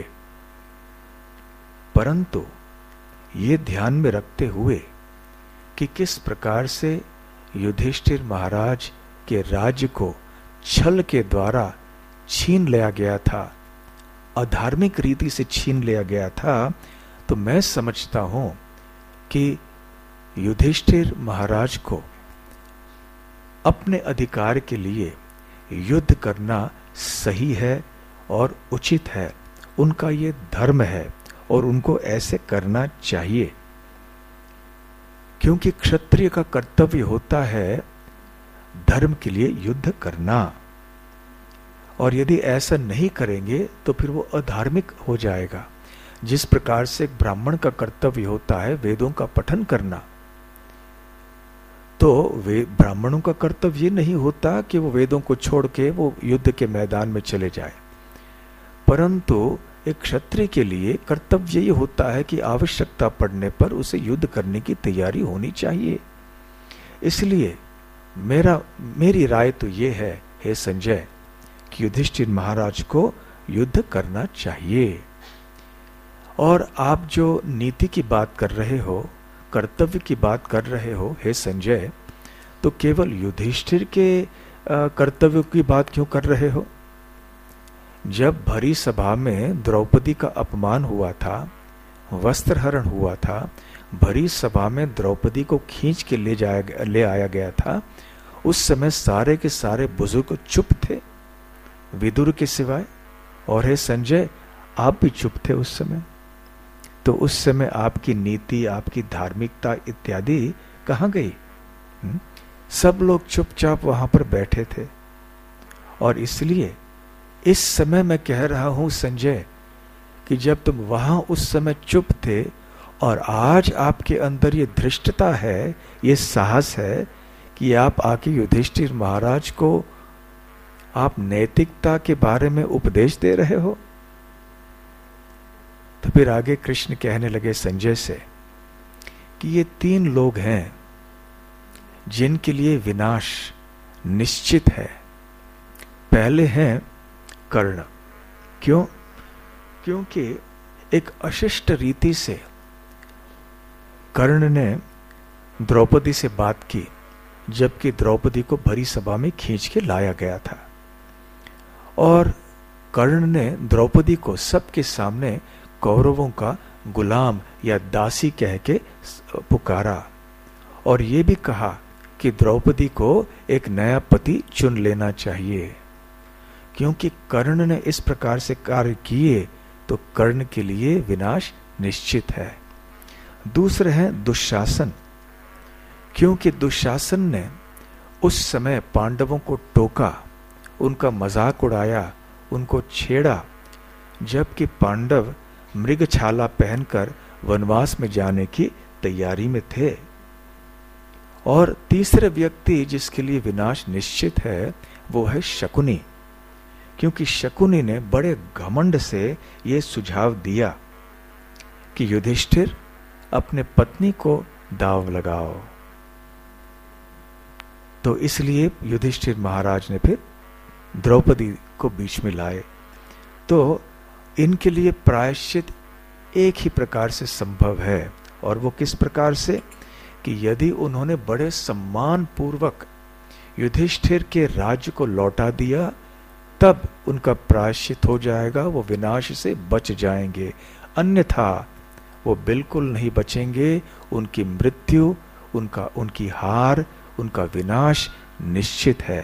परंतु ये ध्यान में रखते हुए कि किस प्रकार से युधिष्ठिर महाराज के राज्य को छल के द्वारा छीन लिया गया था, अधार्मिक रीति से छीन लिया गया था, तो मैं समझता हूं कि युधिष्ठिर महाराज को अपने अधिकार के लिए युद्ध करना सही है और उचित है। उनका ये धर्म है और उनको ऐसे करना चाहिए, क्योंकि क्षत्रिय का कर्तव्य होता है धर्म के लिए युद्ध करना। और यदि ऐसा नहीं करेंगे तो फिर वो अधार्मिक हो जाएगा। जिस प्रकार से एक ब्राह्मण का कर्तव्य होता है वेदों का पठन करना, तो वे ब्राह्मणों का कर्तव्य ये नहीं होता कि वो वेदों को छोड़ के वो युद्ध के मैदान में चले जाए, परंतु एक क्षत्रिय के लिए कर्तव्य ये होता है कि आवश्यकता पड़ने पर उसे युद्ध करने की तैयारी होनी चाहिए। इसलिए मेरा मेरी राय तो ये है हे संजय कि युधिष्ठिर महाराज को युद्ध करना चाहिए। और आप जो नीति की बात कर रहे हो, कर्तव्य की बात कर रहे हो हे संजय, तो केवल युधिष्ठिर के कर्तव्य की बात क्यों कर रहे हो? जब भरी सभा में द्रौपदी का अपमान हुआ था, वस्त्रहरण हुआ था, भरी सभा में द्रौपदी को खींच के ले जाया ले आया गया था, उस समय सारे के सारे बुजुर्ग चुप थे विदुर के सिवाय। और हे संजय, आप भी चुप थे उस समय। तो उस समय आपकी नीति, आपकी धार्मिकता इत्यादि कहाँ गई? हुँ? सब लोग चुपचाप वहां पर बैठे थे। और इसलिए इस समय मैं कह रहा हूं संजय कि जब तुम वहां उस समय चुप थे और आज आपके अंदर ये धृष्टता है, ये साहस है कि आप आके युधिष्ठिर महाराज को आप नैतिकता के बारे में उपदेश दे रहे हो। तो फिर आगे कृष्ण कहने लगे संजय से कि ये तीन लोग हैं जिनके लिए विनाश निश्चित है। पहले हैं कर्ण। क्यों? क्योंकि एक अशिष्ट रीति से कर्ण ने द्रौपदी से बात की, जबकि द्रौपदी को भरी सभा में खींच के लाया गया था। और कर्ण ने द्रौपदी को सबके सामने कौरवों का गुलाम या दासी कह के पुकारा, और ये भी कहा कि द्रौपदी को एक नया पति चुन लेना चाहिए। क्योंकि कर्ण ने इस प्रकार से कार्य किए तो कर्ण के लिए विनाश निश्चित है। दूसरे हैं दुशासन। क्योंकि दुशासन ने उस समय पांडवों को टोका, उनका मजाक उड़ाया, उनको छेड़ा, जबकि पांडव मृगछाला पहनकर वनवास में जाने की तैयारी में थे। और तीसरे व्यक्ति जिसके लिए विनाश निश्चित है वो है शकुनी। क्योंकि शकुनी ने बड़े घमंड से ये सुझाव दिया कि युधिष्ठिर अपने पत्नी को दाव लगाओ। तो इसलिए युधिष्ठिर महाराज ने फिर द्रौपदी को बीच में लाए। तो इनके लिए प्रायश्चित एक ही प्रकार से संभव है, और वो किस प्रकार से कि यदि उन्होंने बड़े सम्मान पूर्वक युधिष्ठिर के राज्य को लौटा दिया तब उनका प्रायश्चित हो जाएगा, वो विनाश से बच जाएंगे। अन्यथा वो बिल्कुल नहीं बचेंगे। उनकी मृत्यु, उनका उनकी हार, उनका विनाश निश्चित है।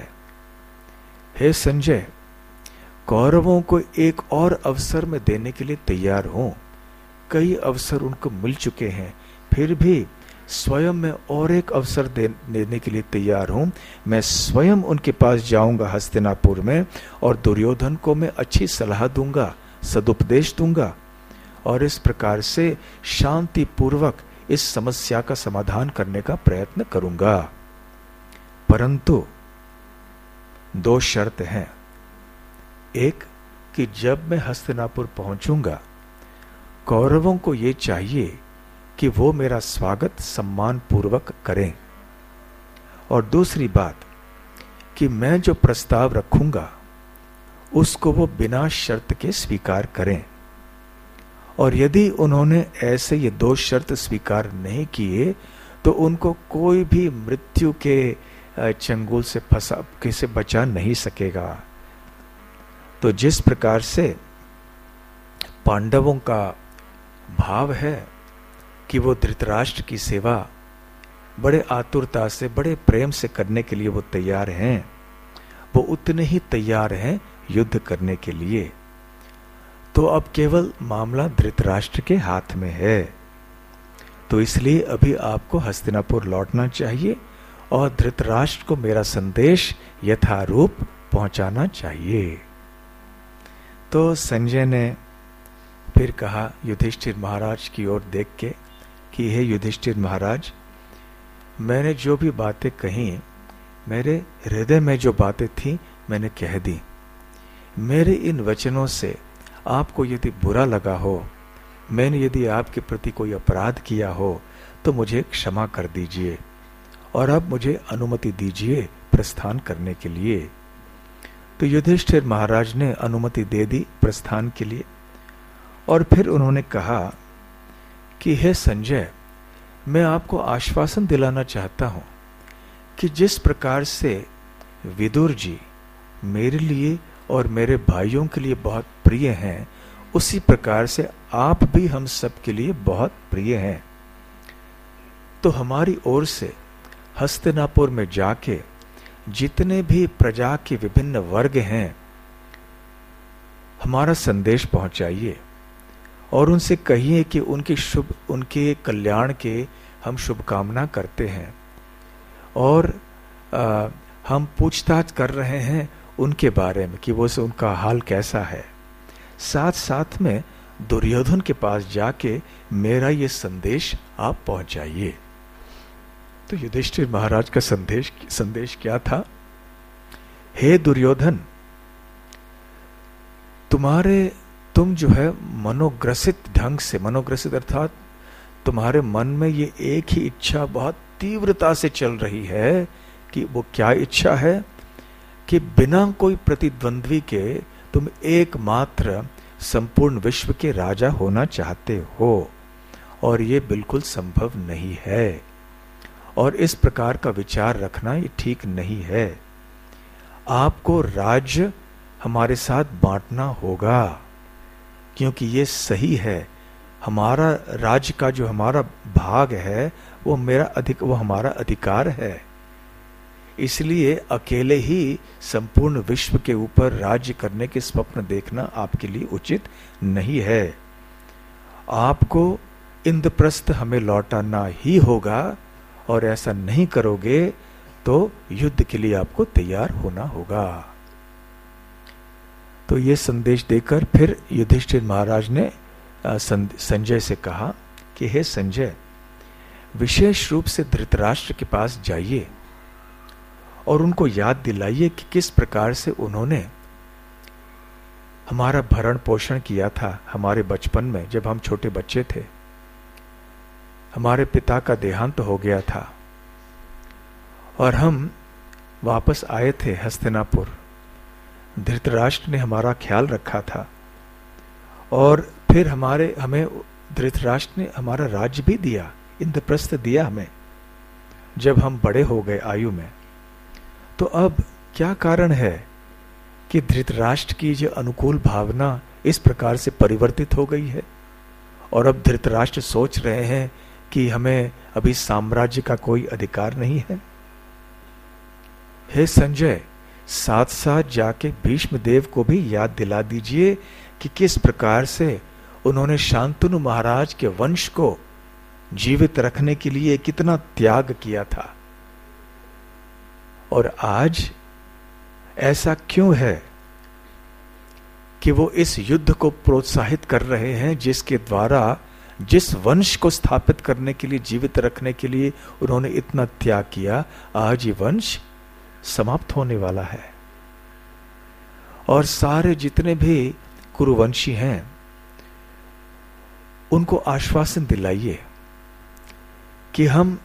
हे संजय, कौरवों को एक और अवसर में देने के लिए तैयार हूं। कई अवसर उनको मिल चुके हैं, फिर भी स्वयं मैं और एक अवसर देने के लिए तैयार हूं। मैं स्वयं उनके पास जाऊंगा हस्तिनापुर में, और दुर्योधन को मैं अच्छी सलाह दूंगा, सदुपदेश दूंगा, और इस प्रकार से शांति पूर्वक इस समस्या का समाधान करने का प्रयत्न करूंगा। परंतु दो शर्त हैं। एक कि जब मैं हस्तिनापुर पहुंचूंगा, कौरवों को यह चाहिए कि वो मेरा स्वागत सम्मान पूर्वक करें, और दूसरी बात कि मैं जो प्रस्ताव रखूंगा उसको वो बिना शर्त के स्वीकार करें। और यदि उन्होंने ऐसे ये दो शर्त स्वीकार नहीं किए तो उनको कोई भी मृत्यु के चंगुल से फंसा के से बचा नहीं सकेगा। तो जिस प्रकार से पांडवों का भाव है कि वो धृतराष्ट्र की सेवा बड़े आतुरता से, बड़े प्रेम से करने के लिए वो तैयार हैं, वो उतने ही तैयार हैं युद्ध करने के लिए। तो अब केवल मामला धृतराष्ट्र के हाथ में है। तो इसलिए अभी आपको हस्तिनापुर लौटना चाहिए और धृतराष्ट्र को मेरा संदेश यथारूप पहुंचाना चाहिए। तो संजय ने फिर कहा युधिष्ठिर महाराज की ओर देख के कि हे युधिष्ठिर महाराज, मैंने जो भी बातें कही, मेरे हृदय में जो बातें थी मैंने कह दी। मेरे इन वचनों से आपको यदि बुरा लगा हो, मैंने यदि आपके प्रति कोई अपराध किया हो, तो मुझे क्षमा कर दीजिए और अब मुझे अनुमति दीजिए प्रस्थान करने के लिए। तो युधिष्ठिर महाराज ने अनुमति दे दी प्रस्थान के लिए। और फिर उन्होंने कहा कि हे संजय, मैं आपको आश्वासन दिलाना चाहता हूं कि जिस प्रकार से विदुर जी मेरे लिए और मेरे भाइयों के लिए बहुत प्रिय हैं, उसी प्रकार से आप भी हम सब के लिए बहुत प्रिय हैं। तो हमारी ओर से हस्तिनापुर में जाके जितने भी प्रजा के विभिन्न वर्ग हैं, हमारा संदेश पहुंचाइए और उनसे कहिए कि उनके शुभ उनके कल्याण के हम शुभकामना करते हैं और आ, हम पूछताछ कर रहे हैं उनके बारे में कि वो से उनका हाल कैसा है। साथ साथ में दुर्योधन के पास जाके मेरा ये संदेश आप पहुंचाइए। तो युधिष्ठिर महाराज का संदेश संदेश क्या था? हे दुर्योधन, तुम्हारे तुम जो है मनोग्रसित ढंग से, मनोग्रसित अर्थात तुम्हारे मन में ये एक ही इच्छा बहुत तीव्रता से चल रही है कि वो क्या इच्छा है कि बिना कोई प्रतिद्वंद्वी के तुम एकमात्र संपूर्ण विश्व के राजा होना चाहते हो, और ये बिल्कुल संभव नहीं है और इस प्रकार का विचार रखना ये ठीक नहीं है। आपको राज्य हमारे साथ बांटना होगा, क्योंकि ये सही है। हमारा राज्य का जो हमारा भाग है वो मेरा अधिक वो हमारा अधिकार है। इसलिए अकेले ही संपूर्ण विश्व के ऊपर राज्य करने के स्वप्न देखना आपके लिए उचित नहीं है। आपको इंद्रप्रस्थ हमें लौटाना ही होगा, और ऐसा नहीं करोगे तो युद्ध के लिए आपको तैयार होना होगा। तो ये संदेश देकर फिर युधिष्ठिर महाराज ने संजय से कहा कि हे संजय, विशेष रूप से धृतराष्ट्र के पास जाइए और उनको याद दिलाइए कि किस प्रकार से उन्होंने हमारा भरण पोषण किया था हमारे बचपन में, जब हम छोटे बच्चे थे। हमारे पिता का देहांत हो गया था और हम वापस आए थे हस्तिनापुर। धृतराष्ट्र ने हमारा ख्याल रखा था और फिर हमारे हमें धृतराष्ट्र ने हमारा राज्य भी दिया, इंद्रप्रस्थ दिया हमें जब हम बड़े हो गए आयु में। तो अब क्या कारण है कि धृतराष्ट्र की जो अनुकूल भावना इस प्रकार से परिवर्तित हो गई है और अब धृतराष्ट्र सोच रहे हैं कि हमें अभी साम्राज्य का कोई अधिकार नहीं है? हे संजय, साथ साथ जाके भीष्म देव को भी याद दिला दीजिए कि किस प्रकार से उन्होंने शांतनु महाराज के वंश को जीवित रखने के लिए कितना त्याग किया था, और आज ऐसा क्यों है कि वो इस युद्ध को प्रोत्साहित कर रहे हैं जिसके द्वारा जिस वंश को स्थापित करने के लिए, जीवित रखने के लिए उन्होंने इतना त्याग किया, आज ये वंश समाप्त होने वाला है। और सारे जितने भी कुरुवंशी हैं उनको आश्वासन दिलाइए कि हम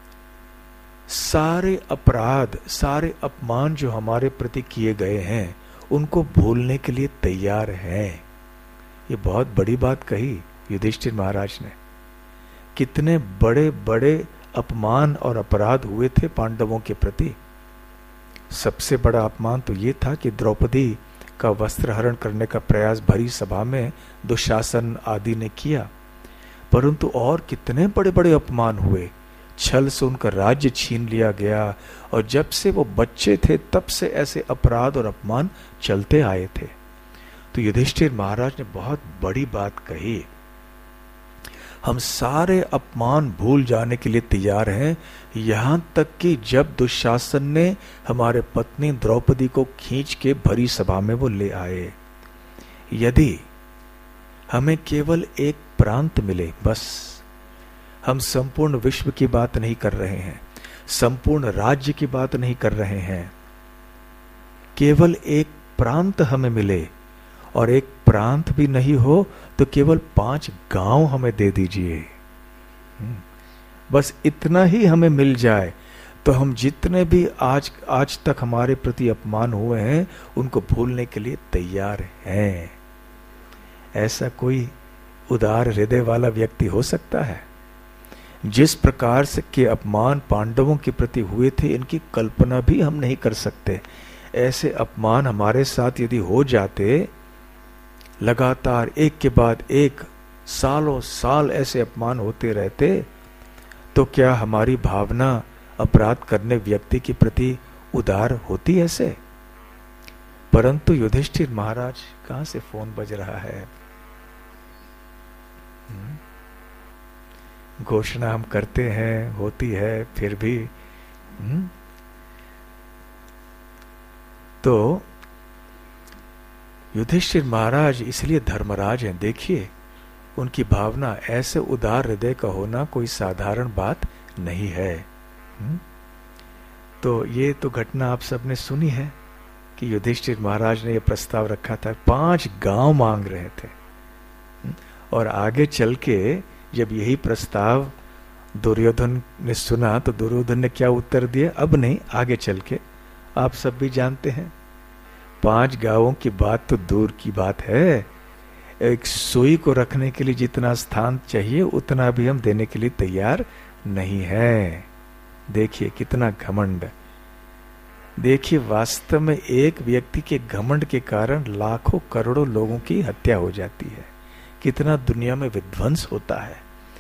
सारे अपराध, सारे अपमान जो हमारे प्रति किए गए हैं उनको भूलने के लिए तैयार हैं। ये बहुत बड़ी बात कही युधिष्ठिर महाराज ने। कितने बड़े बड़े अपमान और अपराध हुए थे पांडवों के प्रति। सबसे बड़ा अपमान तो ये था कि द्रौपदी का वस्त्रहरण करने का प्रयास भरी सभा में दुशासन आदि ने किया, परंतु और कितने बड़े बड़े अपमान हुए। छल से उनका राज्य छीन लिया गया, और जब से वो बच्चे थे तब से ऐसे अपराध और अपमान चलते आए थे। तो युधिष्ठिर महाराज ने बहुत बड़ी बात कही, हम सारे अपमान भूल जाने के लिए तैयार हैं, यहां तक कि जब दुशासन ने हमारे पत्नी द्रौपदी को खींच के भरी सभा में वो ले आए। यदि हमें केवल एक प्रांत मिले बस, हम संपूर्ण विश्व की बात नहीं कर रहे हैं, संपूर्ण राज्य की बात नहीं कर रहे हैं, केवल एक प्रांत हमें मिले और एक प्रांत भी नहीं हो तो केवल पांच गांव हमें दे दीजिए, बस इतना ही हमें मिल जाए तो हम जितने भी आज आज तक हमारे प्रति अपमान हुए हैं उनको भूलने के लिए तैयार हैं। ऐसा कोई उदार हृदय वाला व्यक्ति हो सकता है? जिस प्रकार से के अपमान पांडवों के प्रति हुए थे इनकी कल्पना भी हम नहीं कर सकते। ऐसे अपमान हमारे साथ यदि हो जाते, लगातार एक के बाद एक सालों साल ऐसे अपमान होते रहते, तो क्या हमारी भावना अपराध करने व्यक्ति के प्रति उदार होती ऐसे? परंतु युधिष्ठिर महाराज, कहां से फोन बज रहा है? घोषणा हम करते हैं, होती है, फिर भी हुँ? तो युधिष्ठिर महाराज इसलिए धर्मराज हैं। देखिए उनकी भावना, ऐसे उदार हृदय का होना कोई साधारण बात नहीं है। हुँ? तो ये तो घटना आप सबने सुनी है कि युधिष्ठिर महाराज ने यह प्रस्ताव रखा था, पांच गांव मांग रहे थे। हुँ? और आगे चल के जब यही प्रस्ताव दुर्योधन ने सुना तो दुर्योधन ने क्या उत्तर दिया? अब नहीं, आगे चल के आप सब भी जानते हैं। पांच गांवों की बात तो दूर की बात है, एक सुई को रखने के लिए जितना स्थान चाहिए उतना भी हम देने के लिए तैयार नहीं है। देखिए कितना घमंड। देखिए वास्तव में एक व्यक्ति के घमंड के कारण लाखों करोड़ों लोगों की हत्या हो जाती है। कितना दुनिया में विध्वंस होता है।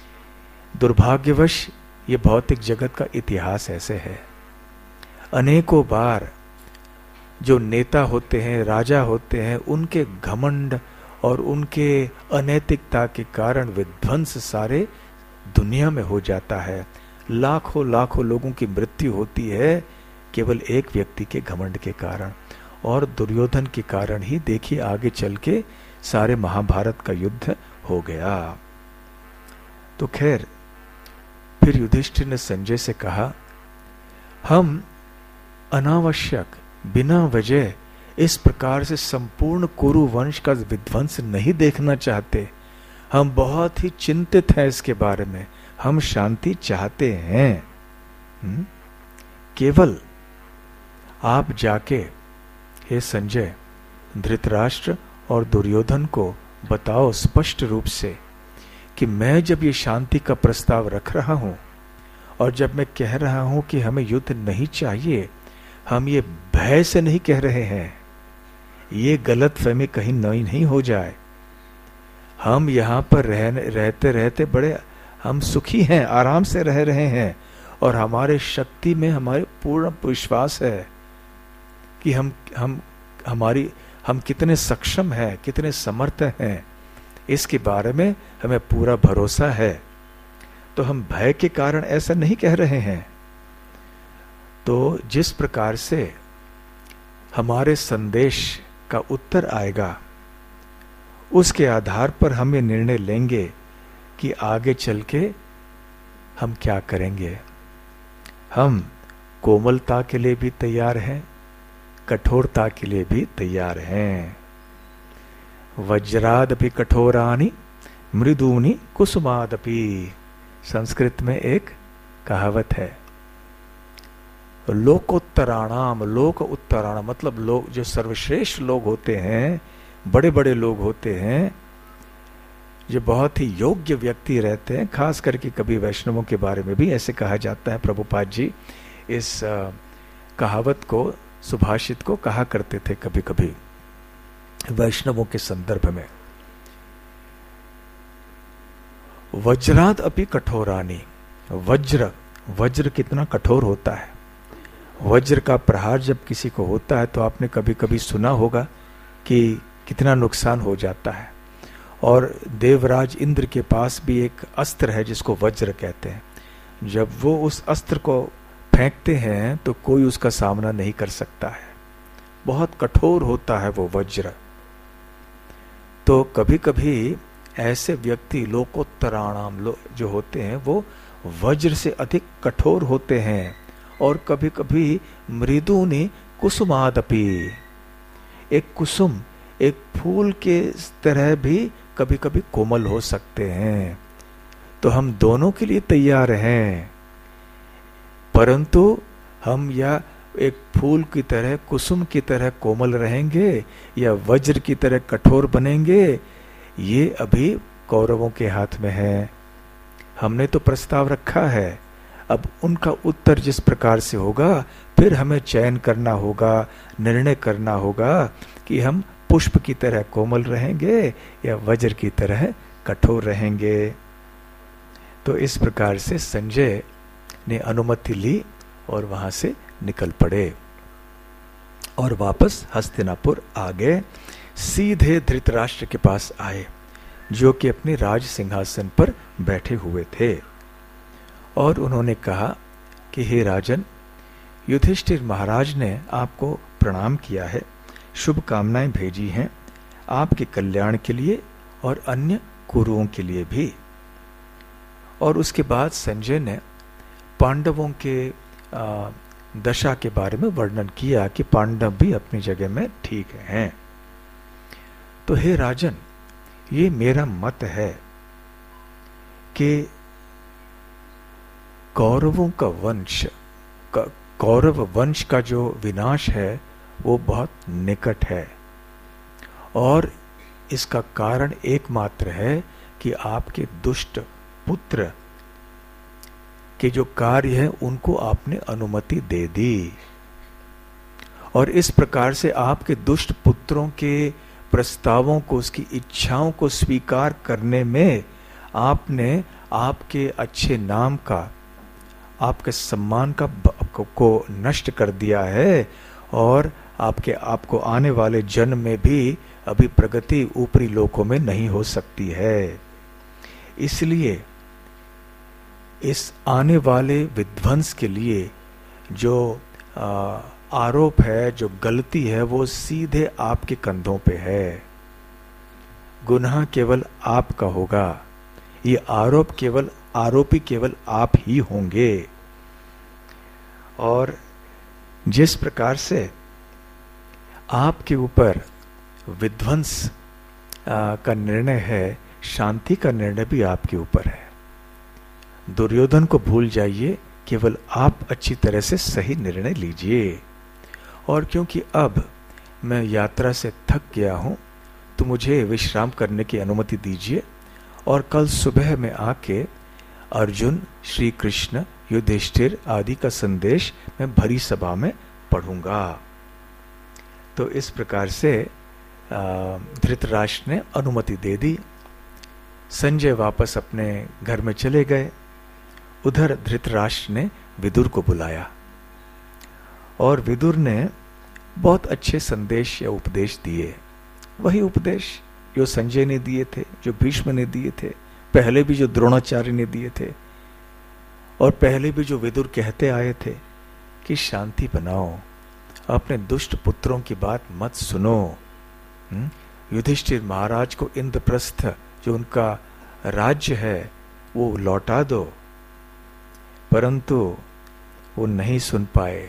दुर्भाग्यवश ये भौतिक जगत का इतिहास ऐसे है। अनेकों बार जो नेता होते हैं, राजा होते हैं, उनके घमंड और उनके अनैतिकता के कारण विध्वंस सारे दुनिया में हो जाता है। लाखों लाखों लोगों की मृत्यु होती है केवल एक व्यक्ति के घमंड के कारण, और दुर्योधन के कारण ही देखिए आगे चल के सारे महाभारत का युद्ध हो गया। तो खैर फिर युधिष्ठिर ने संजय से कहा, हम अनावश्यक बिना वजह इस प्रकार से संपूर्ण कुरु वंश का विध्वंस नहीं देखना चाहते। हम बहुत ही चिंतित हैं इसके बारे में, हम शांति चाहते हैं। हुँ? केवल आप जाके हे संजय धृतराष्ट्र और दुर्योधन को बताओ स्पष्ट रूप से कि मैं जब ये शांति का प्रस्ताव रख रहा हूं और जब मैं कह रहा हूं कि हमें युद्ध नहीं चाहिए, हम ये भय से नहीं कह रहे हैं। ये गलतफहमी कहीं नहीं, नहीं हो जाए। हम यहां पर रहने रहते रहते बड़े हम सुखी हैं, आराम से रह रहे हैं, और हमारे शक्ति में हमारे पूर्ण विश्वास है कि हम हम हमारी हम कितने सक्षम हैं, कितने समर्थ हैं, इसके बारे में हमें पूरा भरोसा है। तो हम भय के कारण ऐसा नहीं कह रहे हैं। तो जिस प्रकार से हमारे संदेश का उत्तर आएगा उसके आधार पर हम ये निर्णय लेंगे कि आगे चल के हम क्या करेंगे। हम कोमलता के लिए भी तैयार हैं, कठोरता के लिए भी तैयार हैं। वज्रादपि कठोरानि मृदूनि कुसुमादपि, संस्कृत में एक कहावत है। लोकोत्तराणाम, लोक उत्तराणाम मतलब लोग जो सर्वश्रेष्ठ लोग होते हैं, बड़े बड़े लोग होते हैं, जो बहुत ही योग्य व्यक्ति रहते हैं। खास करके कभी वैष्णवों के बारे में भी ऐसे कहा जाता है। प्रभुपाद जी इस कहावत को, सुभाषित को कहा करते थे कभी कभी वैष्णवों के संदर्भ में। वज्राद अपि कठोरानी, वज्र वज्र कितना कठोर होता है। वज्र का प्रहार जब किसी को होता है तो आपने कभी कभी सुना होगा कि कितना नुकसान हो जाता है। और देवराज इंद्र के पास भी एक अस्त्र है जिसको वज्र कहते हैं। जब वो उस अस्त्र को फेंकते हैं तो कोई उसका सामना नहीं कर सकता है, बहुत कठोर होता है वो वज्र। तो कभी कभी ऐसे व्यक्ति लोकोत्तराणाम लो, जो होते हैं वो वज्र से अधिक कठोर होते हैं। और कभी कभी मृदुनि कुसुमादपि, एक कुसुम एक फूल के तरह भी कभी कभी कोमल हो सकते हैं। तो हम दोनों के लिए तैयार हैं, परंतु हम या एक फूल की तरह, कुसुम की तरह कोमल रहेंगे या वज्र की तरह कठोर बनेंगे, ये अभी कौरवों के हाथ में है। हमने तो प्रस्ताव रखा है, अब उनका उत्तर जिस प्रकार से होगा फिर हमें चयन करना होगा, निर्णय करना होगा कि हम पुष्प की तरह कोमल रहेंगे या वज्र की तरह कठोर रहेंगे। तो इस प्रकार से संजय ने अनुमति ली और वहां से निकल पड़े और वापस हस्तिनापुर आ गए। सीधे धृतराष्ट्र के पास आए जो कि अपने राज सिंहासन पर बैठे हुए थे, और उन्होंने कहा कि हे राजन, युधिष्ठिर महाराज ने आपको प्रणाम किया है, शुभकामनाएं भेजी हैं आपके कल्याण के लिए और अन्य कुरुओं के लिए भी। और उसके बाद संजय ने पांडवों के आ, दशा के बारे में वर्णन किया कि पांडव भी अपनी जगह में ठीक हैं। तो हे राजन, ये मेरा मत है कि कौरवों का वंश, कौरव वंश का जो विनाश है वो बहुत निकट है, और इसका कारण एकमात्र है कि आपके दुष्ट पुत्र के जो कार्य है उनको आपने अनुमति दे दी, और इस प्रकार से आपके दुष्ट पुत्रों के प्रस्तावों को, उसकी इच्छाओं को स्वीकार करने में आपने आपके अच्छे नाम का, आपके सम्मान का को नष्ट कर दिया है, और आपके आपको आने वाले जन्म में भी अभी प्रगति ऊपरी लोकों में नहीं हो सकती है। इसलिए इस आने वाले विध्वंस के लिए जो आ, आरोप है, जो गलती है, वो सीधे आपके कंधों पे है। गुनाह केवल आपका होगा, ये आरोप केवल, आरोपी केवल आप ही होंगे। और जिस प्रकार से आपके ऊपर विध्वंस का निर्णय है, शांति का निर्णय भी आपके ऊपर है। दुर्योधन को भूल जाइए, केवल आप अच्छी तरह से सही निर्णय लीजिए। और क्योंकि अब मैं यात्रा से थक गया हूं, तो मुझे विश्राम करने की अनुमति दीजिए, और कल सुबह में आके अर्जुन, श्री कृष्ण, युधिष्ठिर आदि का संदेश मैं भरी सभा में पढ़ूंगा। तो इस प्रकार से धृतराष्ट्र ने अनुमति दे दी। संजय वापस अपने घर में चले गए। उधर धृतराष्ट्र ने विदुर को बुलाया, और विदुर ने बहुत अच्छे संदेश या उपदेश दिए। वही उपदेश जो संजय ने दिए थे, जो भीष्म ने दिए थे, पहले भी जो द्रोणाचार्य ने दिए थे, और पहले भी जो विदुर कहते आए थे कि शांति बनाओ, अपने दुष्ट पुत्रों की बात मत सुनो। युधिष्ठिर महाराज को इंद्रप्रस्थ जो उनका राज्य है वो लौटा दो, परंतु वो नहीं सुन पाए,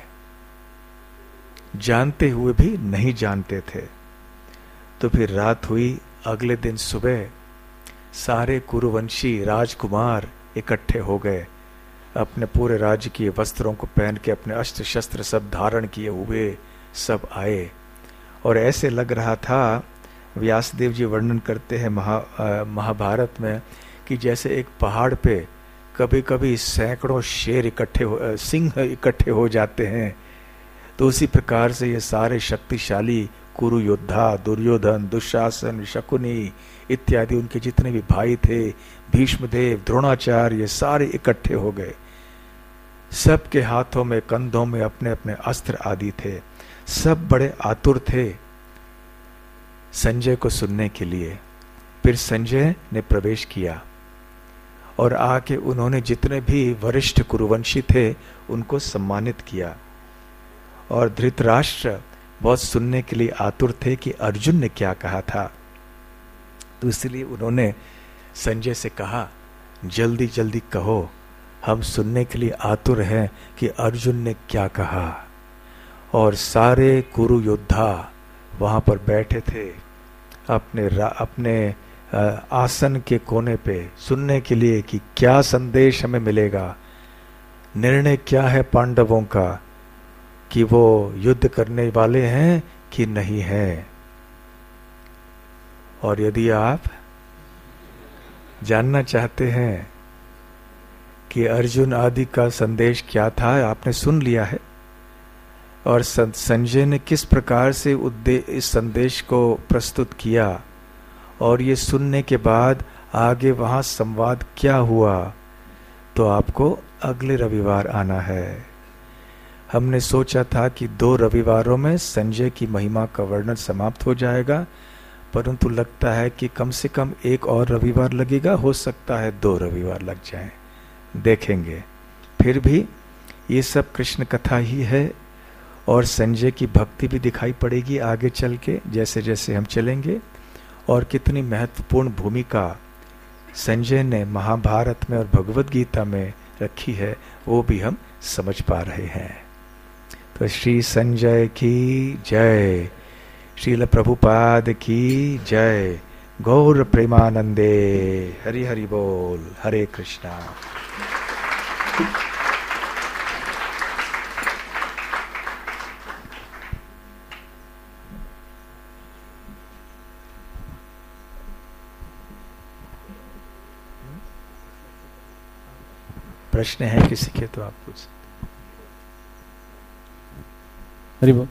जानते हुए भी नहीं जानते थे। तो फिर रात हुई, अगले दिन सुबह सारे कुरुवंशी राजकुमार इकट्ठे हो गए, अपने पूरे राज्य के वस्त्रों को पहन के, अपने अस्त्र शस्त्र सब धारण किए हुए सब आए। और ऐसे लग रहा था, व्यासदेव जी वर्णन करते हैं महा महाभारत में, कि जैसे एक पहाड़ पे कभी कभी सैकड़ों शेर इकट्ठे हो, सिंह इकट्ठे हो जाते हैं, तो उसी प्रकार से ये सारे शक्तिशाली कुरु योद्धा, दुर्योधन, दुशासन, शकुनी इत्यादि उनके जितने भी भाई थे, भीष्मदेव, द्रोणाचार्य, ये सारे इकट्ठे हो गए। सबके हाथों में, कंधों में अपने अपने अस्त्र आदि थे। सब बड़े आतुर थे संजय को सुनने के लिए। फिर संजय ने प्रवेश किया और आके उन्होंने जितने भी वरिष्ठ कुरुवंशी थे उनको सम्मानित किया। और धृतराष्ट्र बहुत सुनने के लिए आतुर थे कि अर्जुन ने क्या कहा था, तो इसलिए उन्होंने संजय से कहा, जल्दी जल्दी कहो, हम सुनने के लिए आतुर हैं कि अर्जुन ने क्या कहा। और सारे कुरु योद्धा वहां पर बैठे थे अपने अपने आसन के कोने पे सुनने के लिए कि क्या संदेश हमें मिलेगा, निर्णय क्या है पांडवों का कि वो युद्ध करने वाले हैं कि नहीं है। और यदि आप जानना चाहते हैं कि अर्जुन आदि का संदेश क्या था, आपने सुन लिया है, और संजय ने किस प्रकार से इस संदेश को प्रस्तुत किया, और ये सुनने के बाद आगे वहां संवाद क्या हुआ, तो आपको अगले रविवार आना है। हमने सोचा था कि दो रविवारों में संजय की महिमा का वर्णन समाप्त हो जाएगा, परंतु लगता है कि कम से कम एक और रविवार लगेगा, हो सकता है दो रविवार लग जाएं, देखेंगे। फिर भी ये सब कृष्ण कथा ही है, और संजय की भक्ति भी दिखाई पड़ेगी आगे चल के, जैसे जैसे हम चलेंगे। और कितनी महत्वपूर्ण भूमिका संजय ने महाभारत में और भगवत गीता में रखी है, वो भी हम समझ पा रहे हैं। तो श्री संजय की जय, श्रील प्रभुपाद की जय, गौर प्रेमानंदे, हरि हरि बोल, हरे कृष्णा। प्रश्न है किसी के तो आप पूछ सकते। हरि बोल।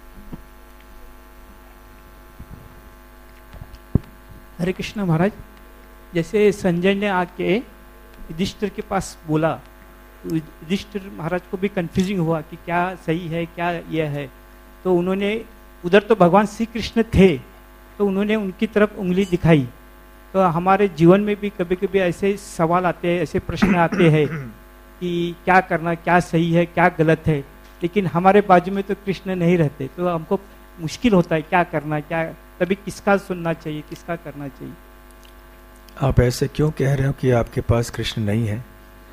हरे कृष्णा महाराज, जैसे संजय ने आके युधिष्ठिर के पास बोला, युधिष्ठिर महाराज को भी कंफ्यूजिंग हुआ कि क्या सही है क्या यह है, तो उन्होंने उधर तो भगवान श्री कृष्ण थे, तो उन्होंने उनकी तरफ उंगली दिखाई। तो हमारे जीवन में भी कभी कभी ऐसे सवाल आते हैं, ऐसे प्रश्न आते हैं कि क्या करना, क्या सही है क्या गलत है, लेकिन हमारे बाजू में तो कृष्ण नहीं रहते, तो हमको मुश्किल होता है क्या करना, क्या तभी किसका सुनना चाहिए, किसका करना चाहिए। आप ऐसे क्यों कह रहे हो कि आपके पास कृष्ण नहीं है?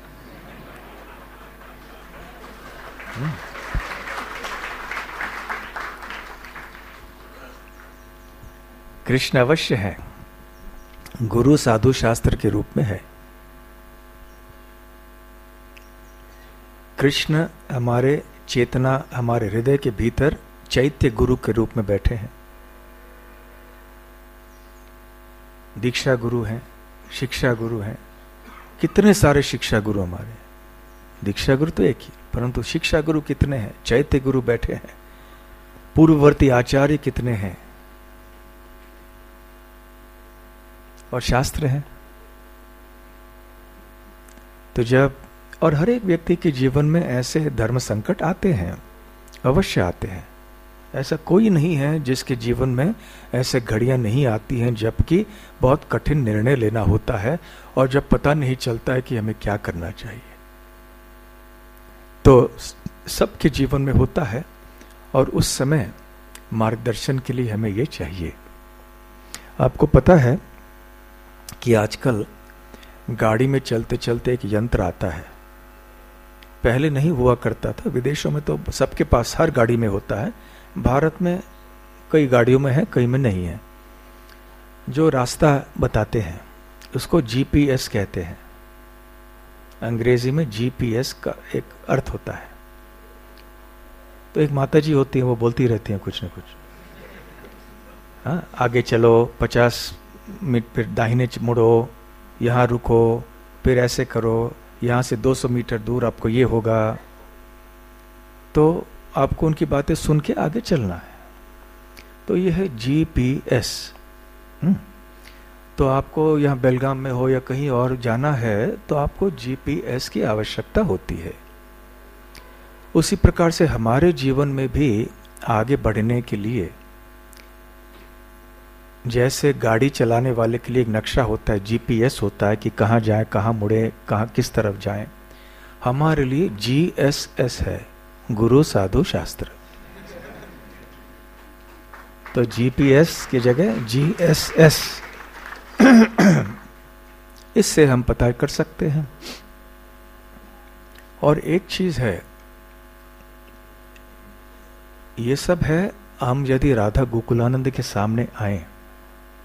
कृष्ण अवश्य है, गुरु साधु शास्त्र के रूप में है। कृष्ण हमारे चेतना, हमारे हृदय के भीतर चैत्य गुरु के रूप में बैठे हैं। दीक्षा गुरु हैं, शिक्षा गुरु हैं, कितने सारे शिक्षा गुरु हमारे। दीक्षा गुरु तो एक ही, परंतु शिक्षा गुरु कितने हैं, चैत्य गुरु बैठे हैं, पूर्ववर्ती आचार्य कितने हैं, और शास्त्र हैं। तो जब, और हर एक व्यक्ति के जीवन में ऐसे धर्म संकट आते हैं, अवश्य आते हैं। ऐसा कोई नहीं है जिसके जीवन में ऐसे घड़ियां नहीं आती हैं जबकि बहुत कठिन निर्णय लेना होता है और जब पता नहीं चलता है कि हमें क्या करना चाहिए। तो सबके जीवन में होता है, और उस समय मार्गदर्शन के लिए हमें ये चाहिए। आपको पता है कि आजकल गाड़ी में चलते चलते एक यंत्र आता है, पहले नहीं हुआ करता था। विदेशों में तो सबके पास हर गाड़ी में होता है, भारत में कई गाड़ियों में है, कई में नहीं है। जो रास्ता बताते हैं उसको जीपीएस कहते हैं। अंग्रेजी में जीपीएस का एक अर्थ होता है। तो एक माता जी होती हैं, वो बोलती रहती हैं कुछ न कुछ, हाँ आगे चलो, पचास मिनट फिर दाहिने मुड़ो, यहाँ रुको, फिर ऐसे करो, यहाँ से दो सौ मीटर दूर आपको ये होगा। तो आपको उनकी बातें सुन के आगे चलना है। तो ये है जीपीएस। तो आपको यहाँ बेलगाम में हो या कहीं और जाना है तो आपको जीपीएस की आवश्यकता होती है। उसी प्रकार से हमारे जीवन में भी आगे बढ़ने के लिए, जैसे गाड़ी चलाने वाले के लिए एक नक्शा होता है, जीपीएस होता है कि कहाँ जाएं, कहाँ मुड़े, कहाँ किस तरफ जाएं, हमारे लिए जीएसएस है, गुरु साधु शास्त्र। तो जीपीएस की जगह जीएसएस, इससे हम पता कर सकते हैं। और एक चीज है, ये सब है, हम यदि राधा गोकुलानंद के सामने आए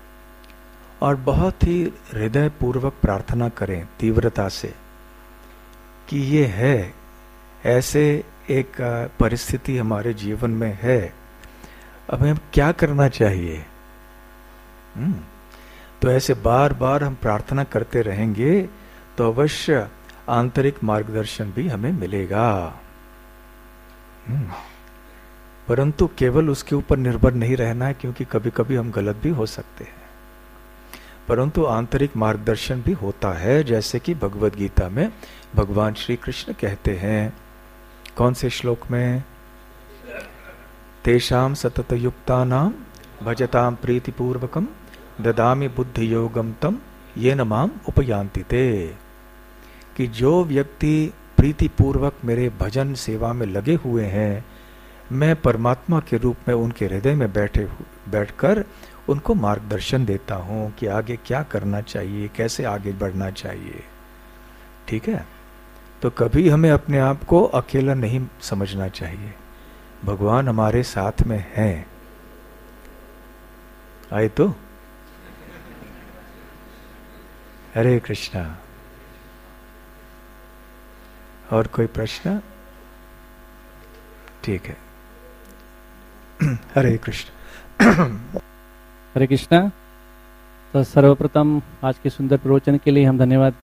और बहुत ही हृदय पूर्वक प्रार्थना करें तीव्रता से कि ये है, ऐसे एक परिस्थिति हमारे जीवन में है, अब हमें क्या करना चाहिए। हम्म तो ऐसे बार बार हम प्रार्थना करते रहेंगे तो अवश्य आंतरिक मार्गदर्शन भी हमें मिलेगा। हम्म परंतु केवल उसके ऊपर निर्भर नहीं रहना है, क्योंकि कभी कभी हम गलत भी हो सकते हैं। परंतु आंतरिक मार्गदर्शन भी होता है, जैसे कि भगवद गीता में भगवान श्री कृष्ण कहते हैं, कौन से श्लोक में, तेषाम सतत युक्तानाम भजताम प्रीतिपूर्वकम ददामि बुद्धि योगम तम येन माम उपयान्ति ते, कि जो व्यक्ति प्रीतिपूर्वक मेरे भजन सेवा में लगे हुए हैं, मैं परमात्मा के रूप में उनके हृदय में बैठे बैठकर उनको मार्गदर्शन देता हूं कि आगे क्या करना चाहिए, कैसे आगे बढ़ना चाहिए। ठीक है, तो कभी हमें अपने आप को अकेला नहीं समझना चाहिए, भगवान हमारे साथ में हैं। आए तो हरे कृष्णा। और कोई प्रश्न? ठीक है, हरे कृष्ण। हरे कृष्णा। तो सर्वप्रथम आज के सुंदर प्रवचन के लिए हम धन्यवाद